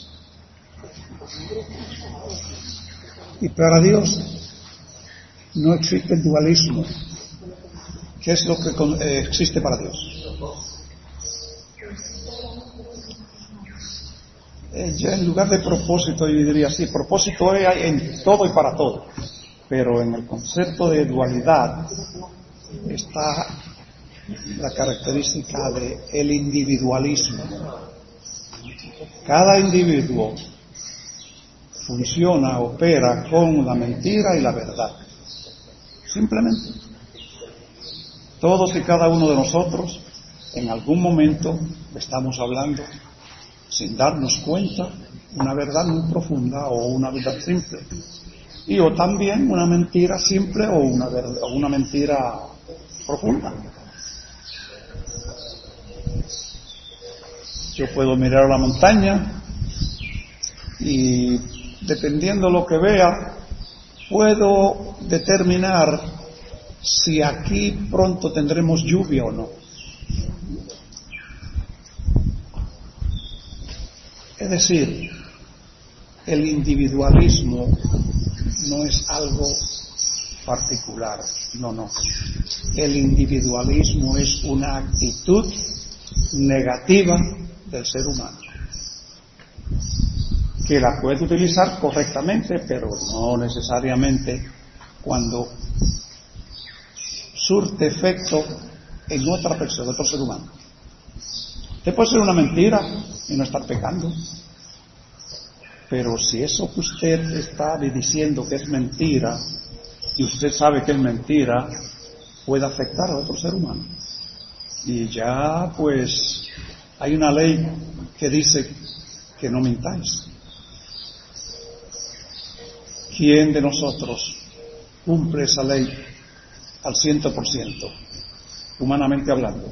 Y para Dios no existe el dualismo. ¿Qué es lo que eh, existe para Dios? Eh, ya en lugar de propósito, yo diría así, propósito hay en todo y para todo. Pero en el concepto de dualidad está la característica de el individualismo. Cada individuo funciona, opera con la mentira y la verdad. Simplemente. Todos y cada uno de nosotros en algún momento estamos hablando sin darnos cuenta una verdad muy profunda o una verdad simple. Y o también una mentira simple o una, verdad, o una mentira profunda. Yo puedo mirar a la montaña y dependiendo lo que vea, puedo determinar si aquí pronto tendremos lluvia o no. Es decir, el individualismo no es algo particular, no, no. El individualismo es una actitud negativa del ser humano. que la puede utilizar correctamente, pero no necesariamente cuando surte efecto en otra persona, otro ser humano. Usted puede ser una mentira y no estar pecando, pero si eso que usted está diciendo que es mentira y usted sabe que es mentira, puede afectar a otro ser humano. Y ya pues hay una ley que dice que no mintáis. ¿Quién de nosotros cumple esa ley al ciento por ciento, humanamente hablando?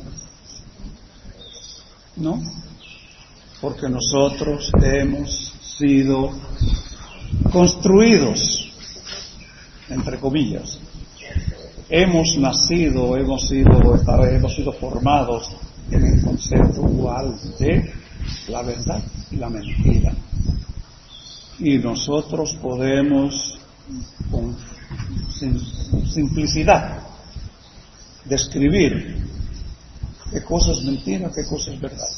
No, porque nosotros hemos sido construidos, entre comillas, hemos nacido, hemos sido, hemos sido formados en el concepto dual de la verdad y la mentira. Y nosotros podemos, con simplicidad, describir qué cosa es mentira, qué cosa es verdad.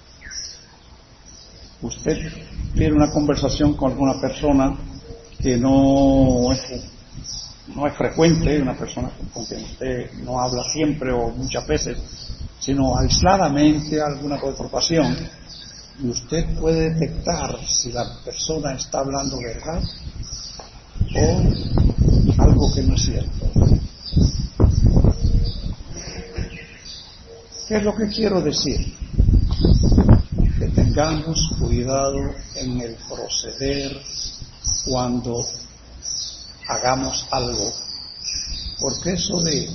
Usted tiene una conversación con alguna persona que no es, no es frecuente, una persona con quien usted no habla siempre o muchas veces, sino aisladamente, alguna ocasión, y usted puede detectar si la persona está hablando verdad o algo que no es cierto. ¿Qué es lo que quiero decir? Que tengamos cuidado en el proceder cuando hagamos algo, porque eso de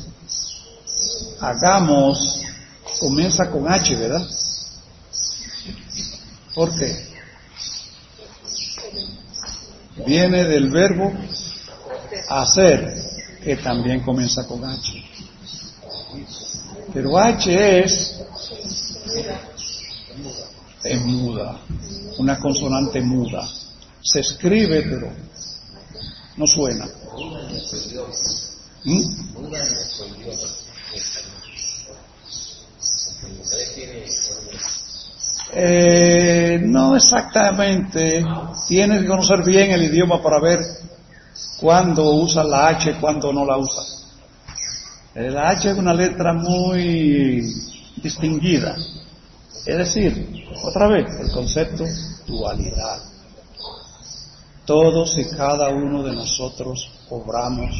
hagamos comienza con H, ¿verdad? ¿Por qué? Viene del verbo hacer, que también comienza con H. Pero H es, es muda, una consonante muda. Se escribe, pero no suena. ¿Mm? Eh, no exactamente. Tienes que conocer bien el idioma para ver cuándo usa la H, cuándo no la usa. La H es una letra muy distinguida. Es decir, otra vez, el concepto dualidad. Todos y cada uno de nosotros obramos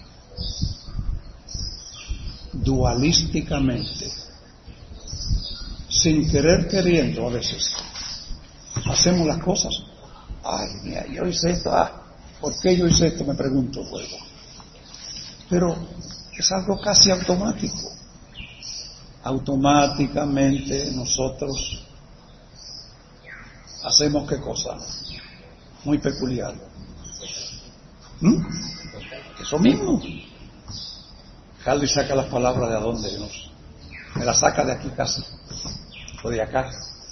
dualísticamente, sin querer queriendo a veces. Hacemos las cosas. Ay, mira, yo hice esto. Ah, ¿por qué yo hice esto? Me pregunto luego. Pero es algo casi automático. Automáticamente nosotros hacemos qué cosa muy peculiar. ¿Mm? Eso mismo. Calvi saca las palabras de adonde nos, me las saca de aquí casi, o de acá.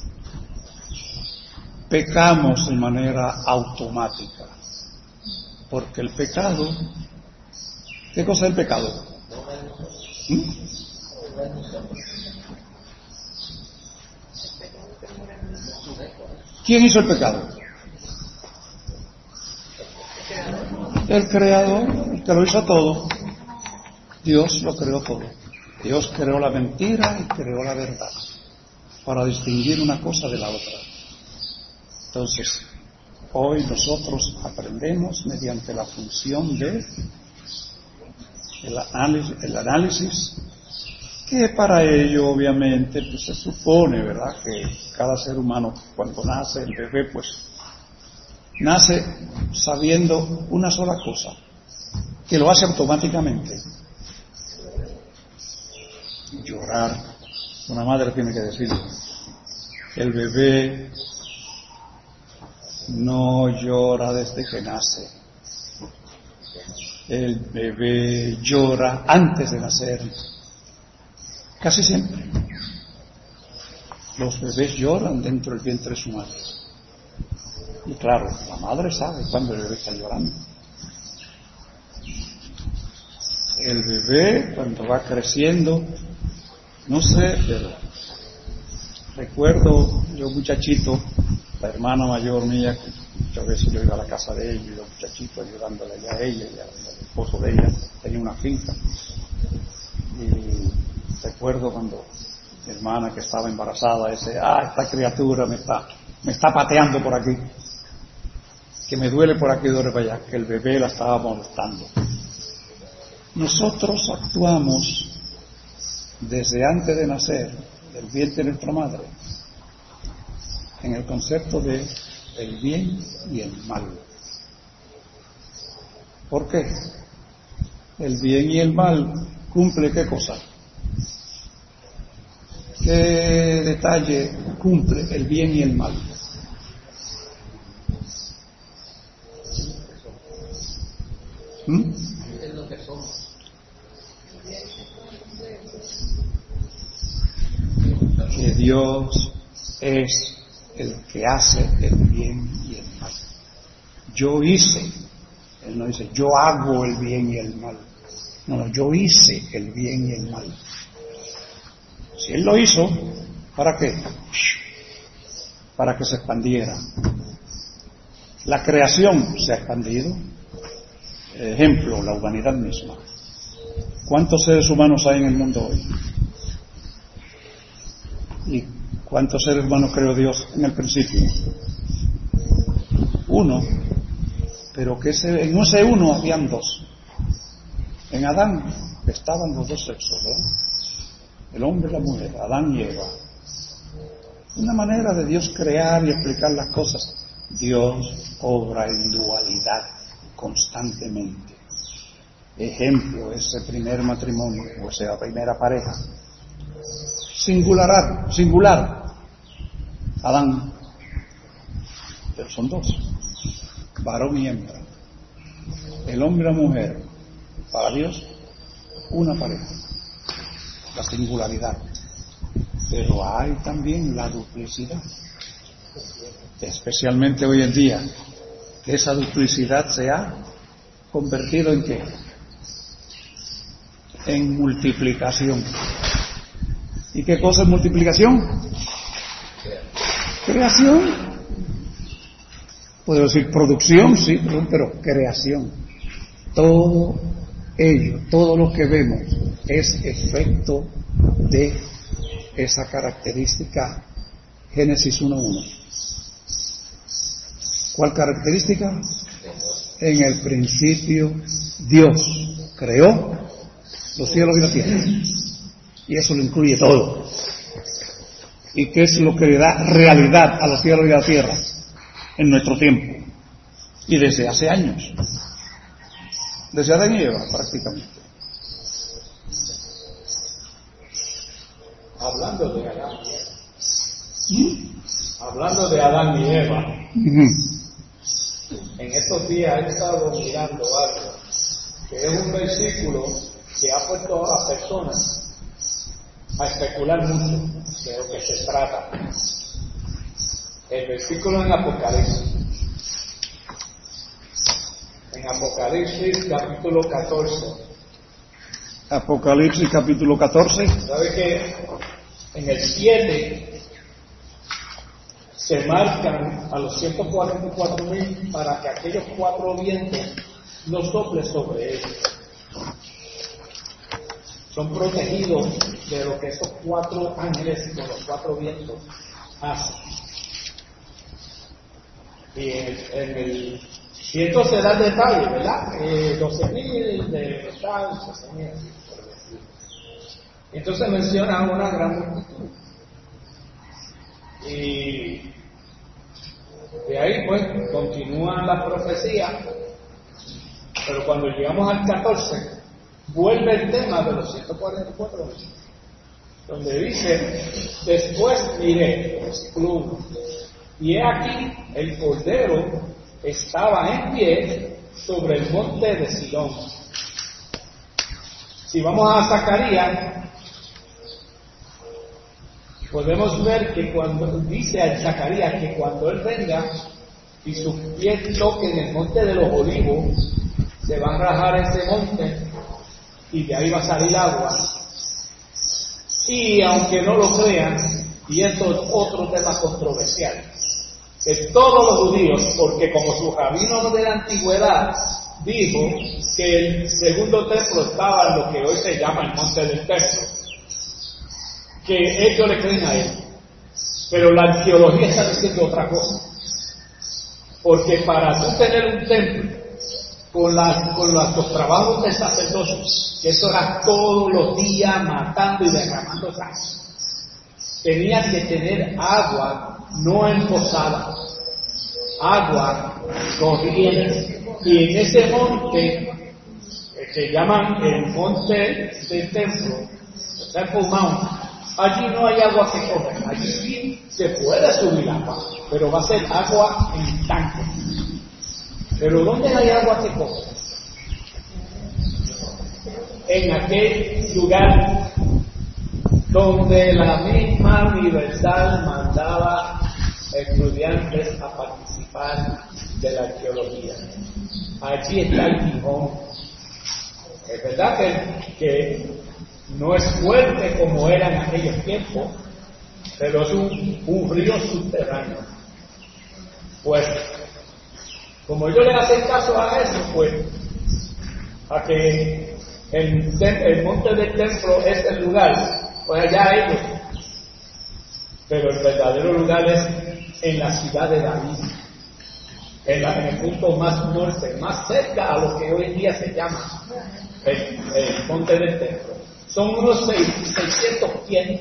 Pecamos de manera automática, porque el pecado, ¿qué cosa es el pecado? ¿Mm? ¿Quién hizo el pecado? El Creador, el que lo hizo todo. Dios lo creó todo. Dios creó la mentira y creó la verdad para distinguir una cosa de la otra. Entonces, hoy nosotros aprendemos mediante la función de el análisis, el análisis que para ello obviamente pues se supone, ¿verdad?, que cada ser humano cuando nace, el bebé pues nace sabiendo una sola cosa, que lo hace automáticamente: llorar. Una madre tiene que decirlo. El bebé no llora desde que nace. El bebé llora antes de nacer. Casi siempre. Los bebés lloran dentro del vientre de su madre. Y claro, la madre sabe cuándo el bebé está llorando. El bebé, cuando va creciendo, no sé, pero recuerdo yo muchachito, la hermana mayor mía, que Muchas veces yo iba a la casa de ella y los muchachitos ayudándole allá a ella y al esposo de ella, tenía una finca. Y recuerdo cuando mi hermana que estaba embarazada, dice, ah, esta criatura me está, me está pateando por aquí, que me duele por aquí y duele para allá, que el bebé la estaba molestando. Nosotros actuamos desde antes de nacer, del vientre de nuestra madre, en el concepto de el bien y el mal. ¿Por qué? El bien y el mal cumple ¿qué cosa? ¿Qué detalle cumple el bien y el mal? ¿Mm? Es lo que somos. Que Dios es el que hace el bien y el mal. Yo hice, Él no dice yo hago el bien y el mal. No, no, yo hice el bien y el mal. Si Él lo hizo, ¿para qué? Para que se expandiera. La creación se ha expandido. Ejemplo, la humanidad misma. ¿Cuántos seres humanos hay en el mundo hoy? ¿Y cuántos seres humanos creó Dios en el principio? Uno. Pero que ese, en ese uno habían dos. En Adán estaban los dos sexos, ¿verdad? El hombre y la mujer, Adán y Eva. Una manera de Dios crear y explicar las cosas. Dios obra en dualidad constantemente. Ejemplo, ese primer matrimonio, o sea, primera pareja. Singular, singular. Adán. Pero son dos. Varón y hembra. El hombre y la mujer. Para Dios, una pareja. La singularidad. Pero hay también la duplicidad. Especialmente hoy en día, que esa duplicidad se ha convertido en ¿qué? En multiplicación. ¿Y qué cosa es multiplicación? Creación. Puedo decir producción, sí, pero creación. Todo ello, todo lo que vemos es efecto de esa característica Génesis uno uno. ¿Cuál característica? En el principio Dios creó los cielos y la tierra. Y eso lo incluye todo. ¿Y qué es lo que le da realidad a los cielos y a la tierra? En nuestro tiempo. Y desde hace años. Desde Adán y Eva, prácticamente. Hablando de Adán y Eva. ¿Mm? Hablando de Adán y Eva. Uh-huh. En estos días he estado mirando algo, que es un versículo que ha puesto a las personas a especular mucho de lo que se trata. El versículo en Apocalipsis. En Apocalipsis capítulo catorce. Apocalipsis capítulo catorce. ¿Sabe que en el siete se marcan a los ciento cuarenta y cuatro mil para que aquellos cuatro vientos no soplen sobre ellos? Son protegidos de lo que esos cuatro ángeles con los cuatro vientos hacen. Y en el, en el ciento se da el detalle, ¿verdad? Eh, doce mil de tal, doce mil, por decir. Entonces menciona una gran multitud. Y de ahí pues continúa la profecía, pero cuando llegamos al catorce vuelve el tema de los ciento cuarenta y cuatro mil, donde dice: después miré, versículo uno, y he aquí el Cordero estaba en pie sobre el monte de Sidón. Si vamos a Zacarías, podemos ver que cuando dice a Zacarías que cuando él venga y sus pies toquen el monte de los olivos, se va a rajar ese monte y de ahí va a salir agua. Y aunque no lo crean, y esto es otro tema controversial, de todos los judíos, porque como su rabino de la antigüedad dijo que el segundo templo estaba en lo que hoy se llama el monte del templo, que ellos le creen a él. Pero la arqueología está diciendo otra cosa, porque para tú tener un templo con, la, con los, los trabajos del sacerdocio, que eso era todos los días matando y derramando sangre, tenías que tener agua no embosada, agua corriente. Y en ese monte, que se llaman el monte del templo, el Temple Mount, allí no hay agua que corre, allí sí se puede subir agua, pero va a ser agua en tanque. Pero ¿dónde hay agua que corre? En aquel lugar donde la misma universidad mandaba estudiantes a participar de la arqueología. Allí está el Gijón. Es verdad que, que no es fuerte como era en aquellos tiempos, pero es un, un río subterráneo. Pues, como yo le hacen caso a eso, pues, a que el, el monte del templo es el lugar, pues allá ellos. Pero el verdadero lugar es en la ciudad de David, en, la, en el punto más norte, más cerca a lo que hoy en día se llama el, el monte del templo. Son unos seiscientos pies.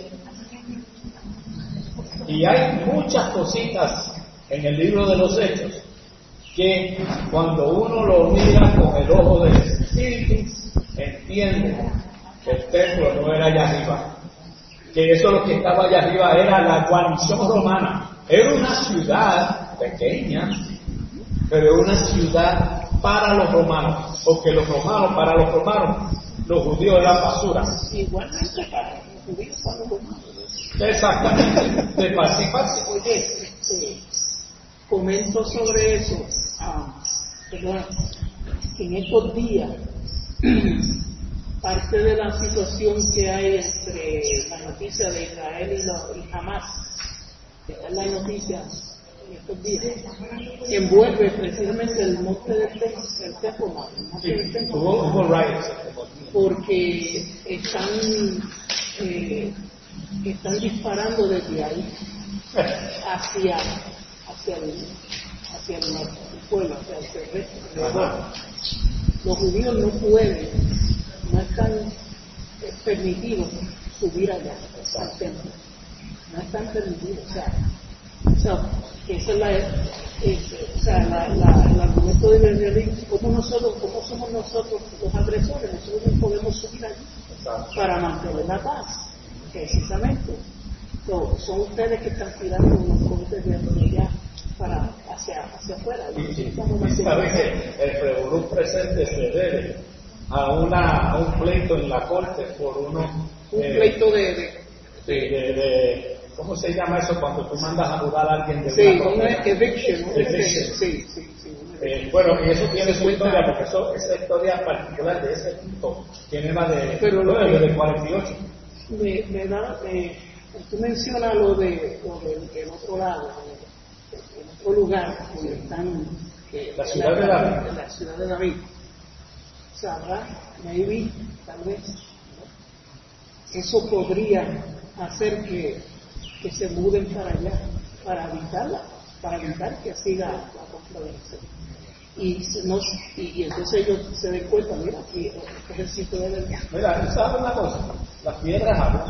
Y hay muchas cositas en el libro de los Hechos que cuando uno lo mira con el ojo del Espíritu, entiende que el templo no era allá arriba, que eso lo que estaba allá arriba era la guarnición romana. Era una ciudad pequeña, pero una ciudad para los romanos, porque los romanos, para los romanos, los judíos eran basura. Igualmente para los judíos, para los romanos. Exactamente, de participarse. Oye, este, comento sobre eso, ah, ¿verdad? En estos días, parte de la situación que hay entre la noticia de Israel y, lo, y Hamas, que es la noticia en estos días, envuelve precisamente el monte del templo, el templo, el monte del templo, Hubo, hubo riots. porque están eh, están disparando desde ahí hacia hacia el hacia el, el pueblo, hacia el terrestre. Los judíos no pueden, no están eh, permitidos subir allá al templo, no están permitidos, o sea, o sea, esa es la, es, o sea, la, la, el argumento de Benjamín, como nosotros, como somos nosotros los agresores, nosotros no podemos subir allí para mantener la paz, precisamente. So, son ustedes que están tirando los cohetes de allá para hacia, hacia afuera. Y, y, y sabe que el revolú presente se debe a, una, a un pleito en la corte por uno. Un eh, pleito de, de, de, de, de. ¿Cómo se llama eso cuando tú mandas a mudar a alguien de sí, una una propiedad? eviction, ¿no? Eviction. Sí, sí, sí. Eh, bueno, y eso tiene su historia, porque eso, esa historia particular de ese punto tiene más de, Pero lo bueno, que- de cuarenta y ocho. Me, me da, eh, tú mencionas lo de lo del, del otro lado, en en otro lugar donde están que, La ciudad de David. la ciudad de David. Sabrá, maybe, tal vez, ¿no? Eso podría hacer que, que se muden para allá, para evitarla, para evitar que siga la controversia. Y, se- no, y, y entonces ellos se den cuenta, mira, aquí este es el sitio de verdad. Mira, ¿tú sabes una cosa? Las piedras hablan.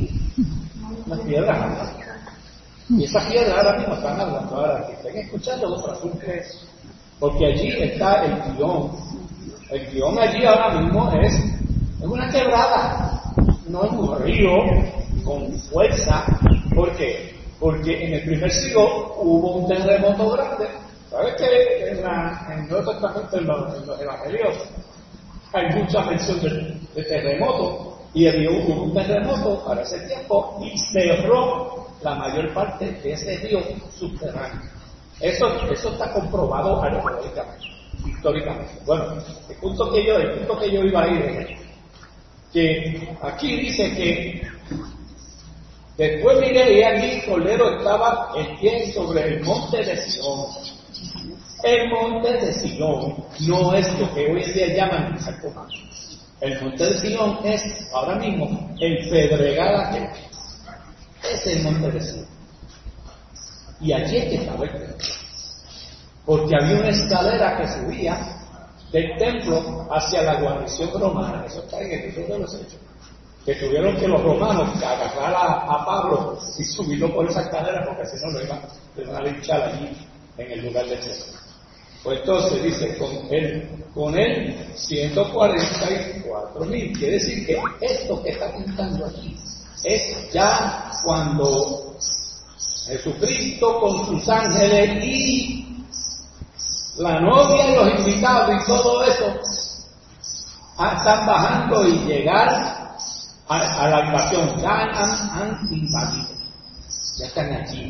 Las piedras hablan. Y esas piedras ahora mismo están hablando. Ahora, que estén escuchando los asuntos, porque allí está el guión. El guión allí ahora mismo es, es una quebrada, no es un río con fuerza. ¿Por qué? Porque en el primer siglo hubo un terremoto grande. ¿Sabes que en, la, en el Nuevo Testamento, en los, en los Evangelios, hay mucha mención de, de terremoto? Y había un, hubo un terremoto para ese tiempo y cerró la mayor parte de ese río subterráneo. Eso, eso está comprobado arqueológicamente, históricamente. Bueno, el punto que yo, el punto que yo iba a ir es que aquí dice que Después miré y allí el Cordero estaba en pie sobre el monte de Sion. El monte de Sion no es lo que hoy en día llaman Jacoma. El monte de Sion es ahora mismo el pedregal aquel. Es el monte de Sion. Y allí es que estaba el templo. Porque había una escalera que subía del templo hacia la guarnición romana. Eso está en el libro de los Hechos. Que tuvieron que los romanos agarrar a, a Pablo y subirlo por esa escalera, porque si no lo iban, lo iban a linchar allí en el lugar del templo. Pues entonces dice, con él, con él ciento cuarenta y cuatro mil. Quiere decir que esto que está pintando aquí es ya cuando Jesucristo con sus ángeles y la novia y los invitados y todo eso están bajando y llegar a, a la invasión. Ya han, han invadido, ya están allí.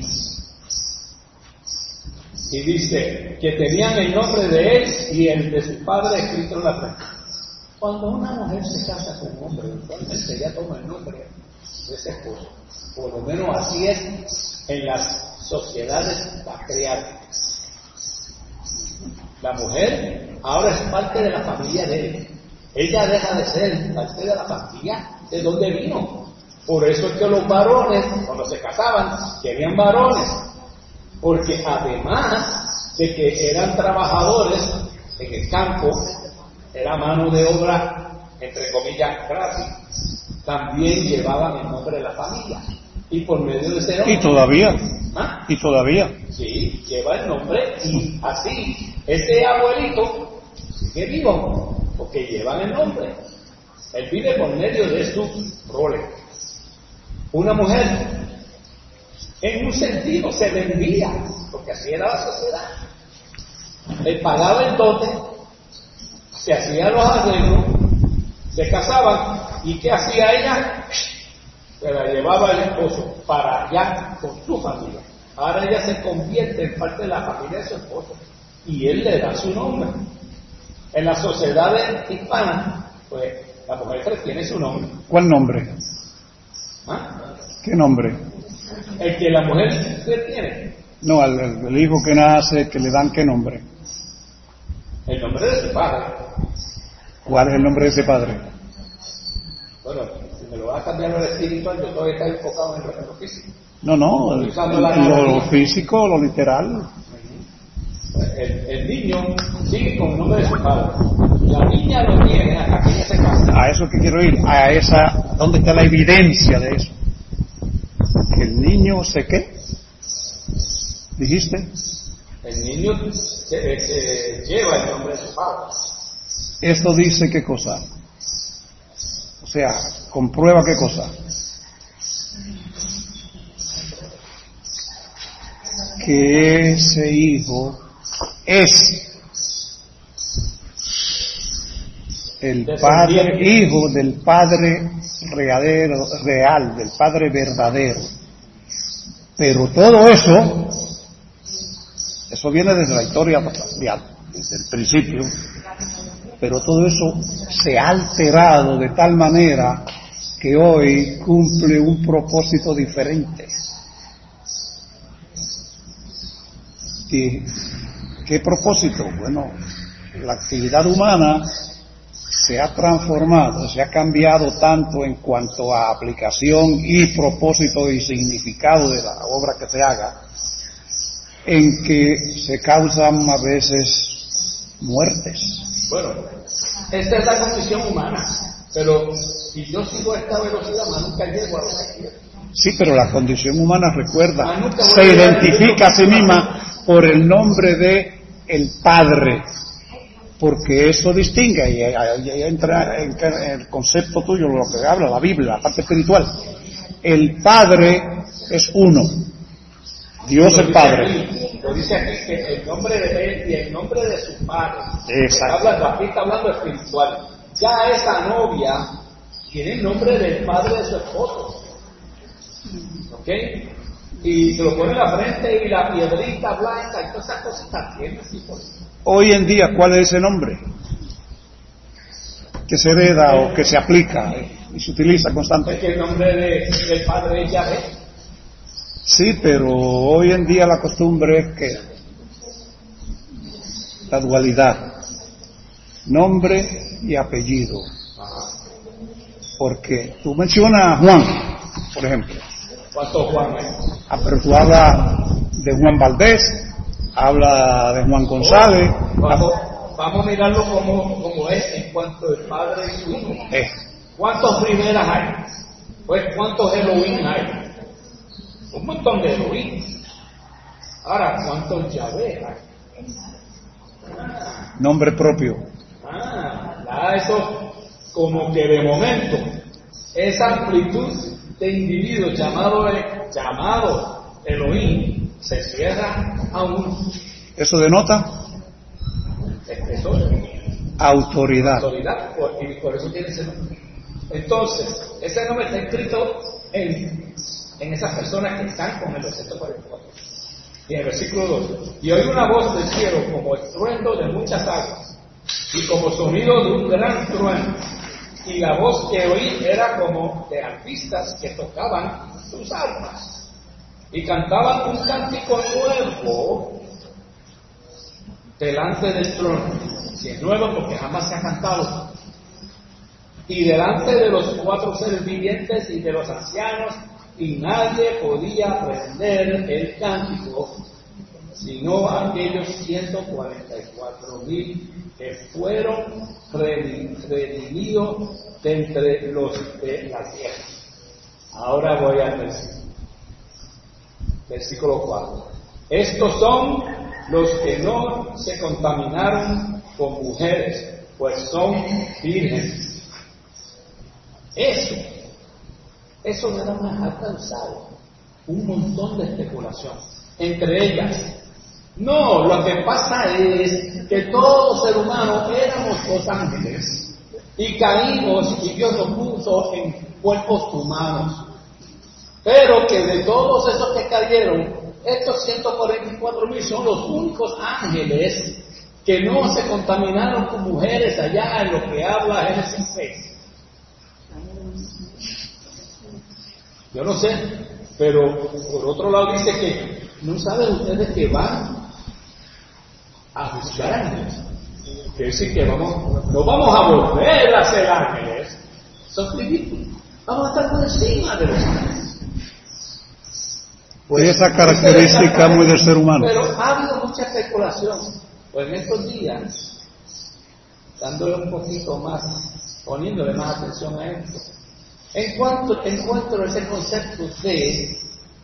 Y dice que tenían el nombre de él y el de su padre escrito en la frente. Cuando una mujer se casa con un hombre, usualmente ya toma el nombre de ese esposo. Por lo menos así es en las sociedades patriarcales. La mujer ahora es parte de la familia de él. Ella deja de ser parte de la familia de donde vino. Por eso es que los varones, cuando se casaban, querían varones. Porque además de que eran trabajadores en el campo, era mano de obra, entre comillas, gratis, también llevaban el nombre de la familia. Y por medio de ese nombre... Y todavía. ¿Ah? Y todavía. Sí, lleva el nombre y así, ese abuelito sigue vivo, porque llevan el nombre. Él vive por medio de sus roles. Una mujer, en un sentido, se vendía, porque así era la sociedad. Él pagaba el dote, se hacían los arreglos, se casaban, ¿y qué hacía ella? Se la llevaba el esposo para allá con su familia. Ahora ella se convierte en parte de la familia de su esposo y él le da su nombre. En las sociedades hispanas, pues la mujer tiene su nombre. ¿Cuál nombre? ¿Ah? ¿Qué nombre? El que la mujer tiene. No, al, el hijo que nace, que le dan ¿qué nombre? El nombre de su padre. ¿Cuál es el nombre de ese padre? Bueno, si me lo vas a cambiar lo espiritual, yo todavía estoy enfocado en lo físico. No, no, el, el, lo físico, lo literal. El, el niño sigue con el nombre de su padre. La niña lo tiene hasta que ella se casa. A eso que quiero ir, a esa, ¿dónde está la evidencia de eso? Que el niño se qué, dijiste. El niño se, se lleva el nombre de su padre. Esto dice qué cosa. O sea, comprueba qué cosa. Que ese hijo es el padre, hijo del padre real, real, del padre verdadero. Pero todo eso, eso viene desde la historia, desde el principio, pero todo eso se ha alterado de tal manera que hoy cumple un propósito diferente. ¿Y qué propósito? Bueno, la actividad humana se ha transformado, se ha cambiado tanto en cuanto a aplicación y propósito y significado de la obra que se haga, en que se causan a veces muertes. Bueno, esta es la condición humana, pero si yo sigo a esta velocidad, más nunca llego a lo que quiero. Sí, pero la condición humana, recuerda, se identifica a sí misma por el nombre de el Padre, porque eso distingue, y ahí entra en el concepto tuyo, lo que habla la Biblia, la parte espiritual. El Padre es uno, Dios el Padre. Lo dice aquí que el nombre de él y el nombre de su padre. Exacto. Está hablando, aquí está hablando espiritual. Ya esa novia tiene el nombre del padre de su esposo. ¿Ok? Y se lo pone en la frente y la piedrita blanca y todas esas cosas tiene así por eso. Hoy en día, ¿cuál es ese nombre? Que se hereda o que se aplica. y se utiliza Es constantemente. que el nombre de, del Padre es Yahvé. Sí, pero hoy en día la costumbre es que la dualidad, nombre y apellido. Porque tú mencionas a Juan, por ejemplo. ¿Cuántos Juan hay? Ah, pero tú hablas de Juan Valdés, habla de Juan González. Vamos, vamos a mirarlo como, como es en cuanto al Padre y su Hijo. Eh, ¿Cuántos Riveras hay? Pues ¿cuántos Elohim hay? Un montón de Elohim. Ahora, ¿cuántos Yahvé hay? nombre propio. Ah, da eso como que de momento, esa amplitud de individuos llamado, llamado Elohim se cierra a un Eso denota espesor, autoridad. autoridad, por- y por eso tiene ese nombre. Entonces, ese nombre está escrito en, en esas personas que están con el ciento cuarenta y cuatro. Y en el versículo dos, y oí una voz del cielo como estruendo de muchas aguas, y como sonido de un gran trueno, y la voz que oí era como de arpistas que tocaban sus arpas, y cantaban un cántico nuevo delante del trono. Si es nuevo, porque jamás se ha cantado. Y delante de los cuatro seres vivientes y de los ancianos, y nadie podía aprender el cántico, sino aquellos ciento cuarenta y cuatro mil que fueron redimidos de entre los de la tierra. Ahora voy al versículo, versículo cuatro. Estos son los que no se contaminaron con mujeres, pues son vírgenes. Eso, eso me da una ha causado un montón de especulación. Entre ellas, no, lo que pasa es que todo ser humano éramos dos ángeles y caímos y Dios nos puso en cuerpos humanos. Pero que de todos esos que cayeron, estos ciento cuarenta y cuatro mil son los únicos ángeles que no se contaminaron con mujeres allá en lo que habla Génesis seis. Yo no sé, pero por otro lado dice que no saben ustedes que van a juzgar ángeles. Quiere decir que vamos, no vamos a volver a ser ángeles. Son ridículos. Vamos a estar por encima de los ángeles. Pues esa característica muy del ser humano. Pero ha habido mucha especulación. Pues en estos días, dándole un poquito más, poniéndole más atención a esto, encuentro, encuentro ese concepto de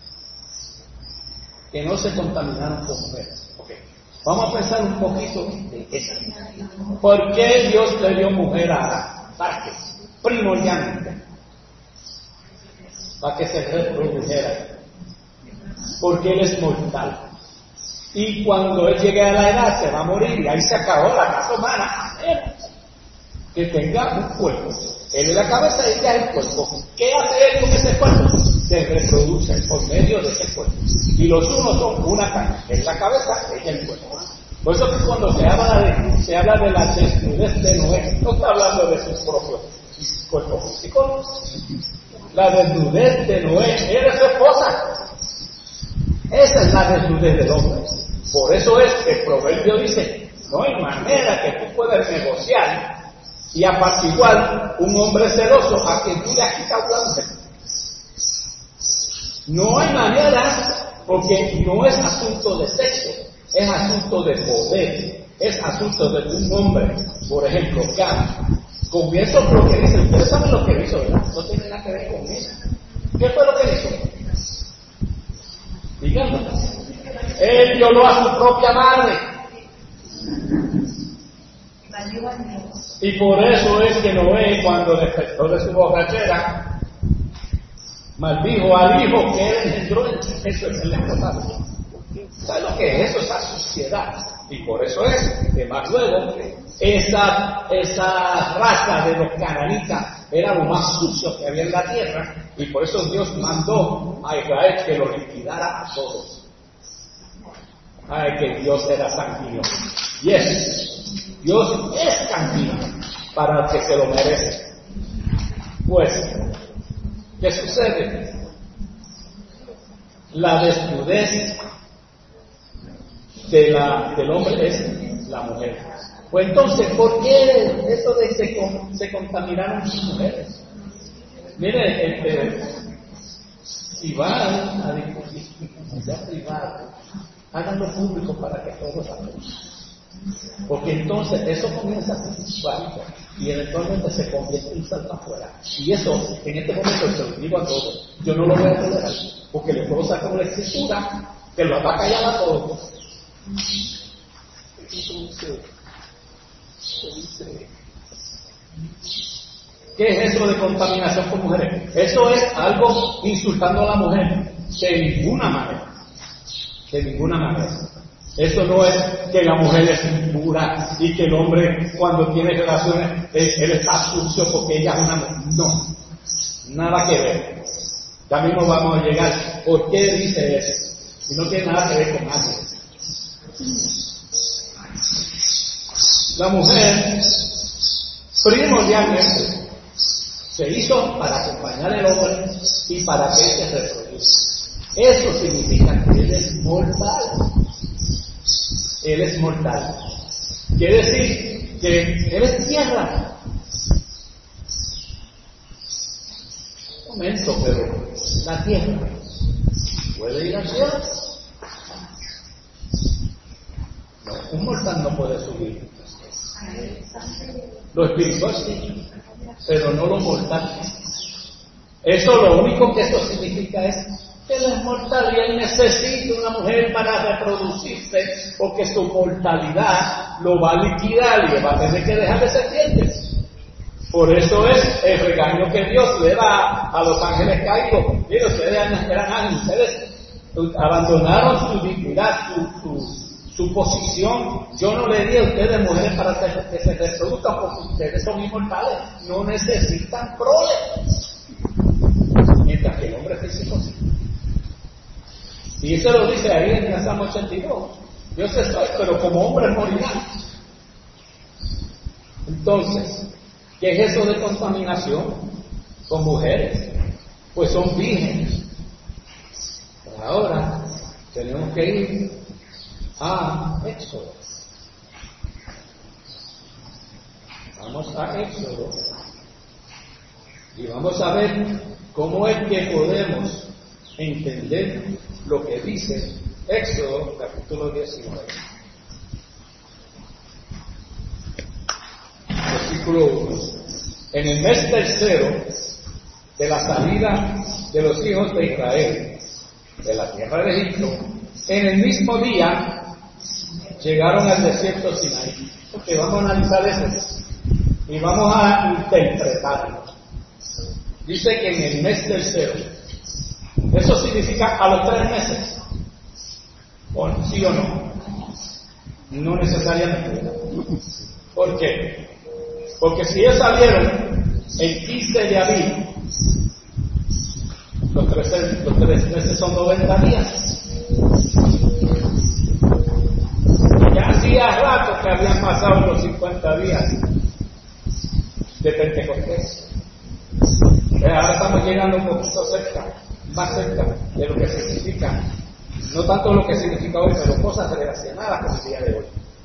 que no se contaminaron con mujeres. Okay. Vamos a pensar un poquito de esa. ¿Por qué Dios le dio mujer a Adán? ¿Para qué? Primordialmente. Para que se reprodujera. Porque él es mortal. Y cuando él llegue a la edad se va a morir y ahí se acabó la raza humana. Que tenga un cuerpo. Él es la cabeza y ella es el cuerpo. ¿Qué hace él con ese cuerpo? Se reproduce por medio de ese cuerpo. Y los unos son una carne. Es la cabeza, ella es el cuerpo. Por eso que cuando se habla de, se habla de la desnudez de Noé, no está hablando de sus propios cuerpos físicos. La desnudez de Noé era su esposa. Esa es la desnudez del hombre. Por eso es que el proverbio dice, no hay manera que tú puedas negociar y apaciguar un hombre celoso a quien tú le has quitado la mujer. No hay manera, porque no es asunto de sexo, es asunto de poder, es asunto de un hombre. Por ejemplo, Cam, comienzo por lo que dice, ustedes saben lo que hizo, ¿verdad? No tiene nada que ver con eso. ¿Qué fue lo que hizo? Díganlo. Él violó a su propia madre. Y por eso es que Noé, cuando despertó de su borrachera, maldijo al hijo que él engendró en eso es el esposado. ¿Sabe lo que es eso? Esa suciedad. Y por eso es que más luego esa, esa raza de los cananitas era lo más sucio que había en la tierra. Y por eso Dios mandó a Israel que lo liquidara a todos. Ay, que Dios era sanguíneo. Yes, Dios es sanguíneo para el que se lo merece. Pues, ¿qué sucede? La desnudez de la, del hombre es la mujer. Pues entonces, ¿por qué eso de se, se contaminaron sus mujeres? Mire, este, si van a discutir ya privado, háganlo público para que todos aprendan. Porque entonces eso comienza a ser y eventualmente se convierte en un salto afuera. Y eso, en este momento, se lo digo a todos, yo no lo voy a tolerar, porque le puedo sacar una escritura que lo va a callar a todos. Entonces, se dice, ¿qué es eso de contaminación con mujeres? Eso es algo insultando a la mujer, de ninguna manera, de ninguna manera. Eso no es que la mujer es impura y que el hombre cuando tiene relaciones, él está sucio porque ella es una mujer. No, nada que ver. Ya mismo vamos a llegar. ¿Por qué dice eso? Y no tiene nada que ver con ángeles. La mujer, primordialmente, se hizo para acompañar al hombre y para que él se reproduzca. Eso significa que él es mortal. Él es mortal. Quiere decir que él es tierra. Un momento, pero la tierra puede ir al cielo. No, un mortal no puede subir. Lo espiritual sí, pero no lo mortal. Eso lo único que esto significa es que él es mortal y él necesita una mujer para reproducirse, porque su mortalidad lo va a liquidar y va a tener que dejar de ser dientes. Por eso es el regaño que Dios le da a los ángeles caídos. Mira, ustedes eran ángeles, ustedes abandonaron su dignidad, su, su, su posición. Yo no le di a ustedes mujeres para que se reproduzcan, porque ustedes son inmortales, no necesitan prole. Mientras que el hombre físico sí. Y eso lo dice ahí en el Salmo ochenta y dos. Dios estoy, pero como hombre morirá. Entonces, ¿qué es eso de contaminación con mujeres? Pues son vírgenes. Por ahora tenemos que ir a Éxodo. Vamos a Éxodo y vamos a ver cómo es que podemos entender lo que dice Éxodo capítulo diecinueve. Versículo uno. En el mes tercero de la salida de los hijos de Israel de la tierra de Egipto, en el mismo día llegaron al desierto Sinaí. Ok, vamos a analizar eso y vamos a interpretarlo. Dice que en el mes tercero. Eso significa a los tres meses. ¿O sí o no? No necesariamente. ¿Por qué? Porque si ellos salieron el quince de abril, los tres, los tres meses son noventa días. Ya hacía rato que habían pasado los cincuenta días de Pentecostés. Ahora estamos llegando un poquito cerca, más cerca de lo que significa, no tanto lo que significa hoy, pero cosas relacionadas con el día de hoy.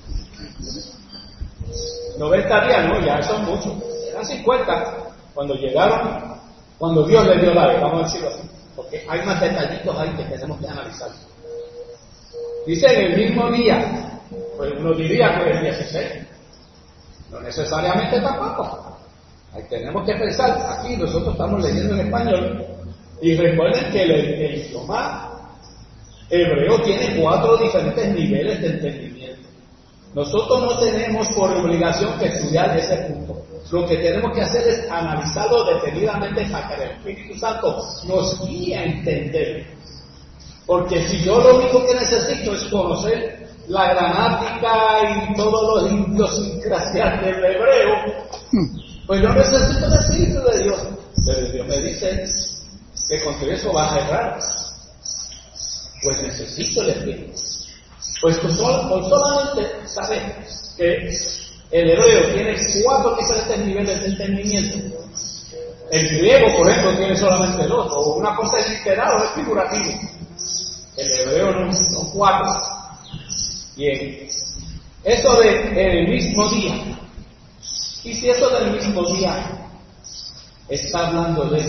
noventa días, no, ya son muchos, eran cincuenta cuando llegaron, cuando Dios les dio la ley, vamos a decirlo así, porque hay más detallitos ahí que tenemos que analizar. Dice en el mismo día, pues uno diría que el dieciséis, no necesariamente tampoco. Ahí tenemos que pensar, aquí nosotros estamos leyendo en español, y recuerden que el, el idioma hebreo tiene cuatro diferentes niveles de entendimiento. Nosotros no tenemos por obligación que estudiar ese punto. Lo que tenemos que hacer es analizarlo detenidamente para que el Espíritu Santo nos guíe a entender. Porque si yo lo único que necesito es conocer la gramática y todos los idiosincrasias del hebreo, pues yo necesito el Espíritu de Dios. Pero Dios me dice que con eso vas a errar. Pues necesito el Espíritu. Pues con, sol, con solamente saber que el hebreo tiene cuatro diferentes niveles de entendimiento, El griego, por ejemplo, tiene solamente dos, o una cosa es literal o es figurativo. El hebreo no, son cuatro. Bien, eso de el mismo día. Y si eso del mismo día está hablando de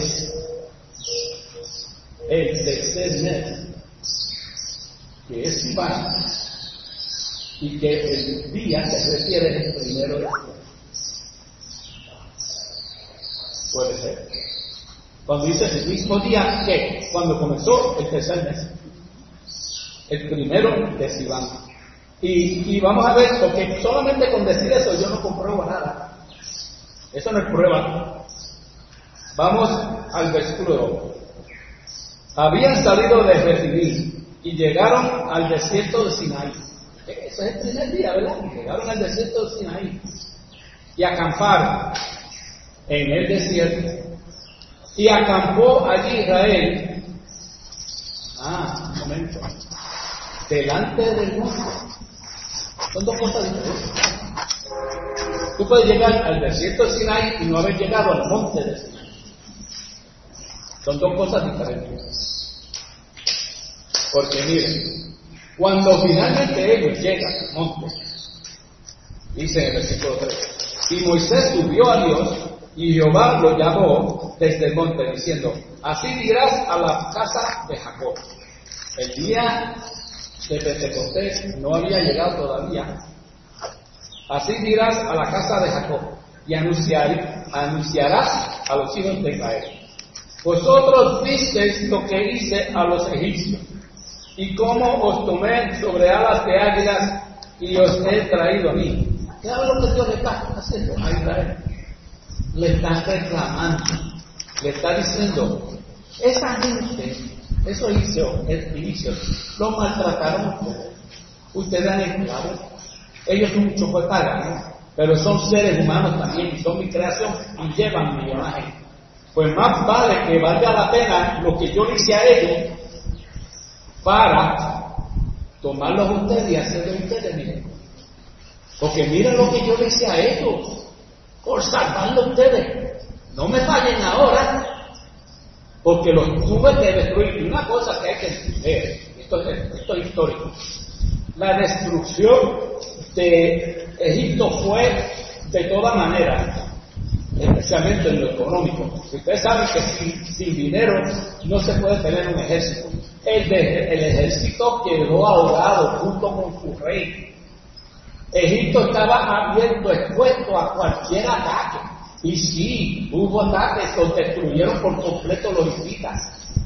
el tercer mes, que es Iván, y que el día se refiere al primero de julio. Puede ser. Cuando dice el mismo día, ¿qué? Cuando comenzó el tercer mes. El primero de Sivan. Y, y vamos a ver, porque solamente con decir eso yo no compruebo nada. Eso no es prueba. Vamos al versículo dos. Habían salido de Refidim y llegaron al desierto de Sinaí. Ese es el primer día, ¿verdad? Llegaron al desierto de Sinaí y acamparon en el desierto. Y acampó allí Israel. Ah, un momento. Delante del monte. Son dos cosas diferentes. Tú puedes llegar al desierto de Sinaí y no haber llegado al monte de Sinaí. Son dos cosas diferentes. Porque miren, cuando finalmente ellos llegan al monte, dice en el versículo tres, y Moisés subió a Dios, y Jehová lo llamó desde el monte, diciendo, así dirás a la casa de Jacob. El día de Pentecostés no había llegado todavía. Así dirás a la casa de Jacob, y anunciar, anunciarás a los hijos de Israel. Vosotros visteis lo que hice a los egipcios, y cómo os tomé sobre alas de águilas, y os he traído a mí. ¿Qué es lo que Dios le está haciendo a Israel? Le están reclamando, le está diciendo, esa gente, esos egipcios, los maltrataron ustedes. Ustedes eran esclavos. Ellos son mucho pues pagan, pero son seres humanos también, son mi creación y llevan mi imagen. Pues más vale que valga la pena lo que yo le hice a ellos para tomarlos a ustedes y hacerlo a ustedes, miren. Porque miren lo que yo le hice a ellos, por salvarlo a ustedes. No me fallen ahora, porque los tuve que destruir. Y una cosa que hay que entender, esto es, esto es histórico, la destrucción de Egipto fue de toda manera, especialmente en lo económico. Ustedes saben que sin, sin dinero no se puede tener un ejército. El, de, el ejército quedó ahogado junto con su rey. Egipto estaba abierto, expuesto a cualquier ataque. Y sí, hubo ataques, los destruyeron por completo los hititas.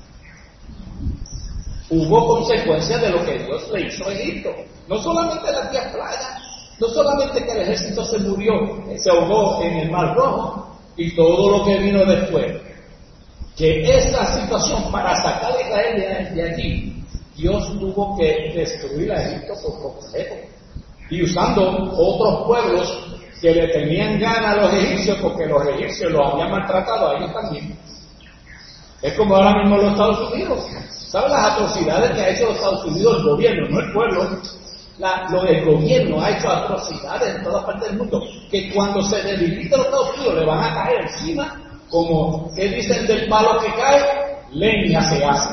Hubo consecuencias de lo que Dios le hizo a Egipto. No solamente las diez plagas, no solamente que el ejército se murió, se ahogó en el Mar Rojo, y todo lo que vino después. Que esa situación, para sacar a Israel de, de allí, Dios tuvo que destruir a Egipto por completo. Y usando otros pueblos que le tenían ganas a los egipcios, porque los egipcios los habían maltratado a ellos también. Es como ahora mismo los Estados Unidos. ¿Saben las atrocidades que ha hecho los Estados Unidos el gobierno, no el pueblo? La, lo del gobierno ha hecho atrocidades en todas partes del mundo, que cuando se debilita los Estados Unidos le van a caer encima, como que dicen del palo que cae, leña se hace.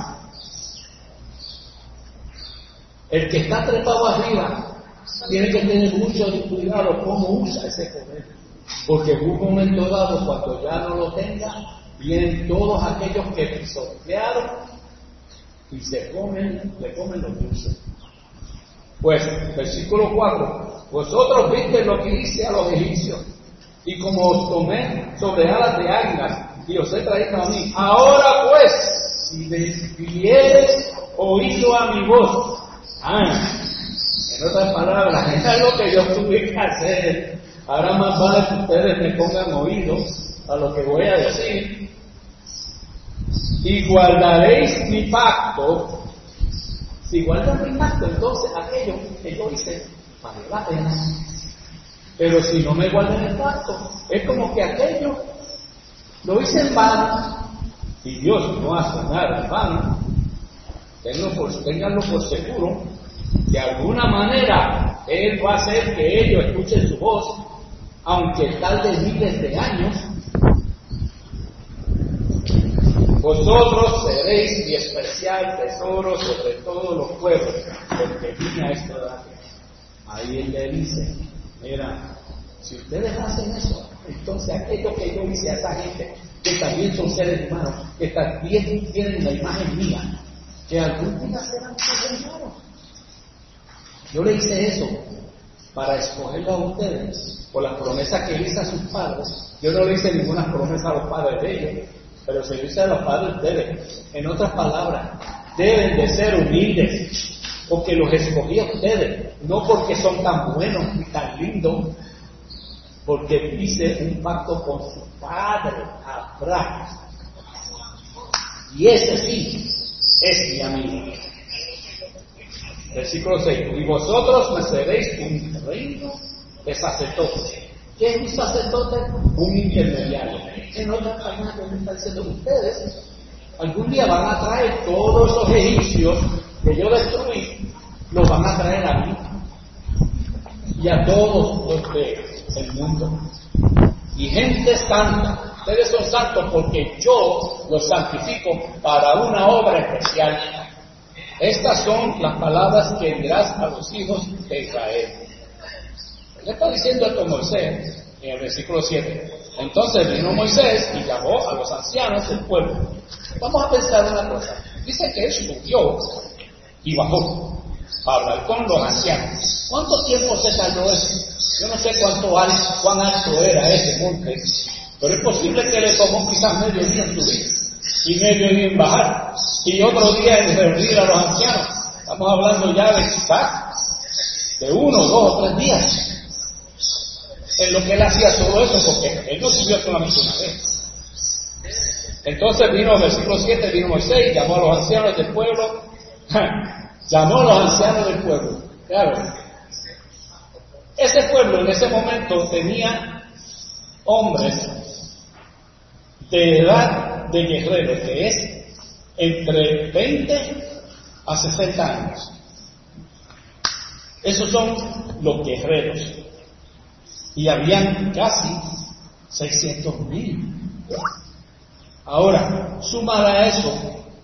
El que está trepado arriba tiene que tener mucho cuidado cómo usa ese poder, porque en un momento dado, cuando ya no lo tenga, vienen todos aquellos que pisotearon y se comen, le comen los dulces. Pues, versículo cuatro, vosotros visteis lo que hice a los egipcios, y como os tomé sobre alas de águilas, y os he traído a mí. Ahora pues, si despidieres oído a mi voz, ah, en otras palabras, es algo que yo tuve que hacer. Ahora más vale que ustedes me pongan oídos a lo que voy a decir. Y guardaréis mi pacto. Si guardan mi pacto, entonces aquello que yo hice vale la pena. Pero si no me guardan el pacto, es como que aquello lo hice en vano. Y Dios no hace nada en vano. Ténganlo por, ténganlo por seguro. De alguna manera, Él va a hacer que ellos escuchen su voz, aunque tarde miles de años. Vosotros seréis mi especial tesoro sobre todos los pueblos, porque vine a esta edad. Ahí él le dice, mira, si ustedes hacen eso, entonces aquello que yo hice a esa gente, que también son seres humanos, que también tienen la imagen mía, que algún día serán seres humanos. Yo le hice eso para escogerlo a ustedes, por las promesas que hice a sus padres. Yo no le hice ninguna promesa a los padres de ellos, pero se lo hice a los padres de ustedes. En otras palabras, deben de ser humildes, porque los escogí a ustedes, no porque son tan buenos y tan lindos, porque hice un pacto con su padre, Abraham. Y ese sí es mi amigo. Versículo seis. Y vosotros me seréis un reino de sacerdotes. ¿Qué es un sacerdote? Un intermediario. En otras palabras, me está diciendo, ustedes algún día van a traer todos esos egipcios que yo destruí, los van a traer a mí y a todos los del mundo. Y gente santa, ustedes son santos porque yo los santifico para una obra especial. Estas son las palabras que dirás a los hijos de Israel. Le está diciendo esto a Moisés en el versículo siete. Entonces vino Moisés y llamó a los ancianos del pueblo. Vamos a pensar una cosa. Dice que él subió y bajó para hablar con los ancianos. ¿Cuánto tiempo se tardó eso? Yo no sé cuánto alto, cuán alto era ese monte, pero es posible que le tomó quizás medio día en subir y medio día en bajar y otro día en reunir a los ancianos. Estamos hablando ya de quizás de uno, dos o tres días en lo que él hacía todo eso, porque él no subió solamente una vez. Entonces vino el versículo siete, vino Moisés, llamó a los ancianos del pueblo, llamó a los ancianos del pueblo. Claro, ese pueblo en ese momento tenía hombres de edad de guerreros, que es entre veinte a sesenta años. Esos son los guerreros. Y habían casi seiscientos mil. Ahora, súmale a eso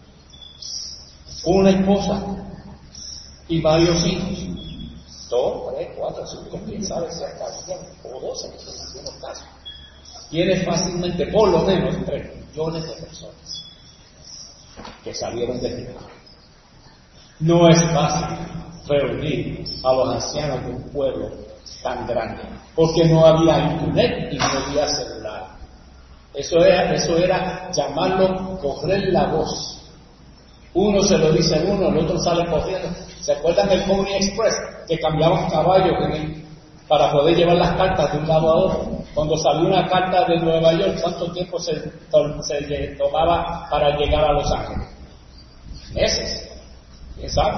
una esposa y varios hijos. Dos, tres, cuatro, cinco, quién sabe si hasta diez o doce en algunos casos. Tiene fácilmente, por lo menos, tres millones de personas que salieron de Egipto. No es fácil reunir a los ancianos de un pueblo tan grande, porque no había internet y no había celular. Eso era, eso era llamarlo correr la voz. Uno se lo dice a uno, el otro sale corriendo. ¿Se acuerdan del Pony Express? Que cambiaban caballos para poder llevar las cartas de un lado a otro. Cuando salió una carta de Nueva York, ¿cuánto tiempo se, se tomaba para llegar a Los Ángeles? Meses. ¿Quién sabe?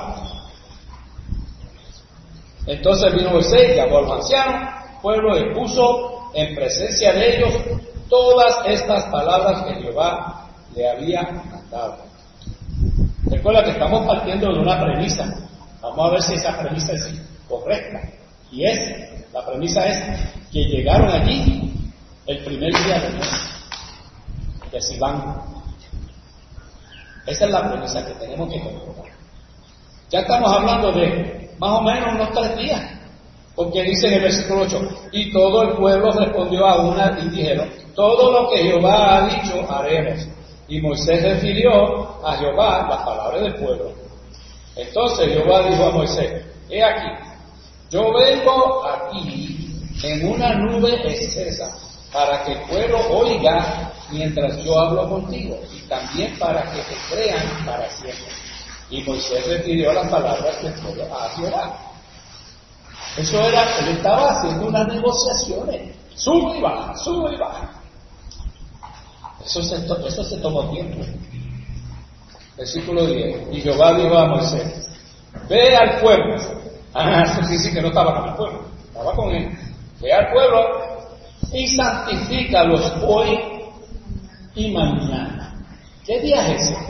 Entonces vino Moisés, llamó a los ancianos, pueblo, y puso en presencia de ellos todas estas palabras que Jehová le había mandado. Recuerda que estamos partiendo de una premisa. Vamos a ver si esa premisa es correcta. Y es, la premisa es que llegaron allí el primer día de mes, de Sivan. Esa es la premisa que tenemos que comprobar. Ya estamos hablando de más o menos unos tres días, porque dice en el versículo ocho, y todo el pueblo respondió a una y dijeron, todo lo que Jehová ha dicho haremos. Y Moisés refirió a Jehová las palabras del pueblo. Entonces Jehová dijo a Moisés, he aquí, yo vengo aquí en una nube espesa, para que el pueblo oiga mientras yo hablo contigo, y también para que te crean para siempre. Y Moisés refirió las palabras del pueblo a Jehová. Eso era, él estaba haciendo unas negociaciones, sube y baja, sube y baja. Eso se, eso se tomó tiempo. Versículo diez. Y Jehová dijo a Moisés, ve al pueblo. Ah, eso sí, sí que no estaba con el pueblo, estaba con él. Ve al pueblo y santifícalos hoy y mañana. ¿Qué día es ese?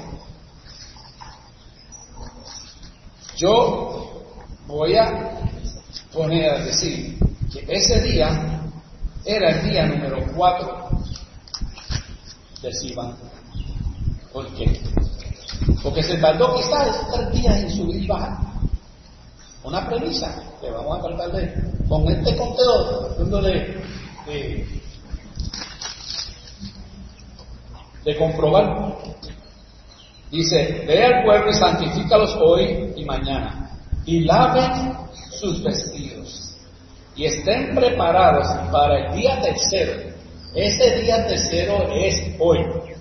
Yo voy a poner a decir que ese día era el día número cuatro de Sivan. ¿Por qué? Porque se tardó quizás tres días en subir y bajar. Una premisa que vamos a tratar de, con este conteo, tratando de, de, de comprobar. Dice, ve al pueblo y santifícalos hoy y mañana, y laven sus vestidos, y estén preparados para el día tercero. Ese día tercero es hoy.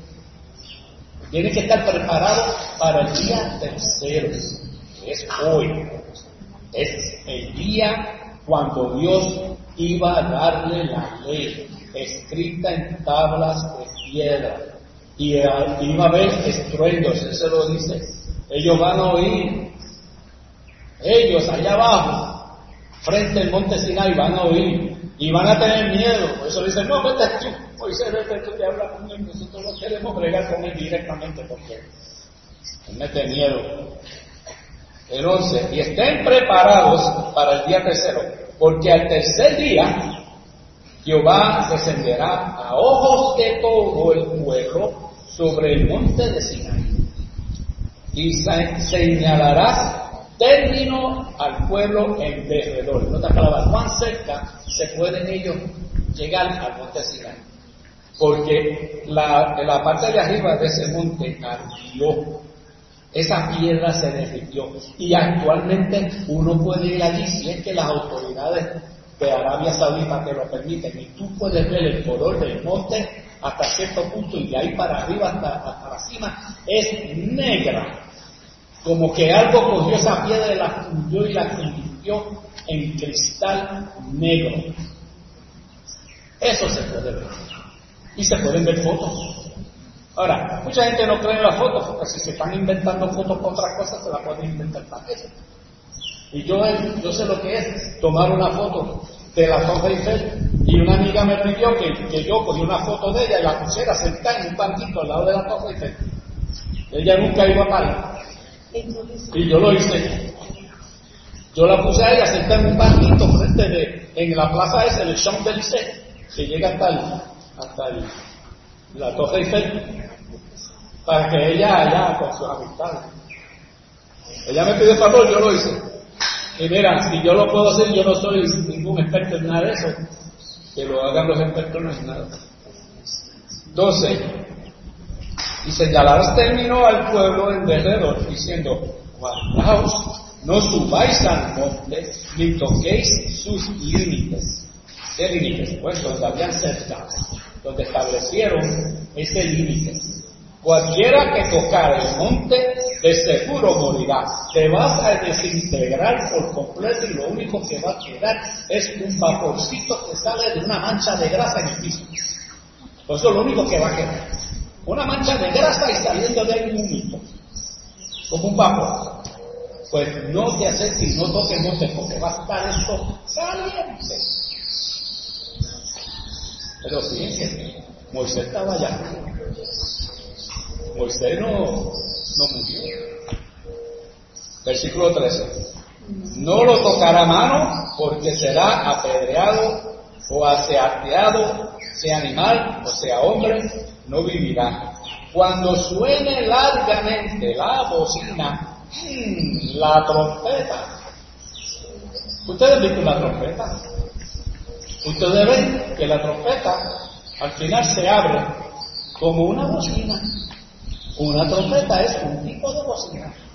Tienen que estar preparados para el día tercero. Es hoy. Es el día cuando Dios iba a darle la ley escrita en tablas de piedra. Y iba a haber estruendos, él se lo dice. Ellos van a oír. Ellos allá abajo, frente al monte Sinai, van a oír. Y van a tener miedo. Por eso dicen, no, vete tú. Moisés, vete tú que habla con él. Nosotros no queremos bregar con él directamente porque él mete miedo. El once, y estén preparados para el día tercero, porque al tercer día Jehová descenderá a ojos de todo el pueblo sobre el monte de Sinai, y señalarás término al pueblo en derredor. En otras palabras, cuán cerca se pueden ellos llegar al monte Sinai, porque la, la parte de arriba de ese monte ardió. Esa piedra se derritió y actualmente uno puede ir allí si es que las autoridades de Arabia Saudita te lo permiten, y tú puedes ver el color del monte hasta cierto punto, y de ahí para arriba hasta, hasta la cima es negra, como que algo cogió esa piedra y la fundió y la convirtió en cristal negro. Eso se puede ver y se pueden ver fotos. Ahora, mucha gente no cree en las fotos, porque si se están inventando fotos con otras cosas, se las pueden inventar para eso. Y yo, yo sé lo que es tomar una foto de la Torre Eiffel, y una amiga me pidió que, que yo cogí una foto de ella y la pusiera sentada en un banquito al lado de la Torre Eiffel. Ella nunca iba a parar. Y yo lo hice. Yo la puse a ella sentada en un banquito frente de, en la plaza esa, el Champs-Élysées, que llega hasta el, hasta el, la Torre Eiffel, para que ella allá con sus amistades. Ella me pidió favor, yo lo hice. Y mira, si yo lo puedo hacer, yo no soy ningún experto en nada de eso. Que lo hagan los expertos no es nada. doce. Y señalarás término al pueblo en derredor, diciendo, guardaos, no subáis al monte, ni toquéis sus límites. ¿Qué límites? Pues donde habían cercado, donde establecieron ese límite. Cualquiera que tocar el monte, de seguro morirá. Te vas a desintegrar por completo, y lo único que va a quedar es un vaporcito que sale de una mancha de grasa en el piso. Pues eso es lo único que va a quedar. Una mancha de grasa y saliendo de ahí un humito, como un vapor. Pues no te acerques y no toques el monte, porque va a estar esto caliente. Pero fíjense, Moisés estaba allá. Moisés no, no murió. Versículo trece. No lo tocará mano, porque será apedreado o aseateado, sea animal o sea hombre, no vivirá. Cuando suene largamente la bocina, mmm, la trompeta. ¿Ustedes ven la trompeta? Ustedes ven que la trompeta al final se abre como una bocina. Una trompeta es un tipo de bocina.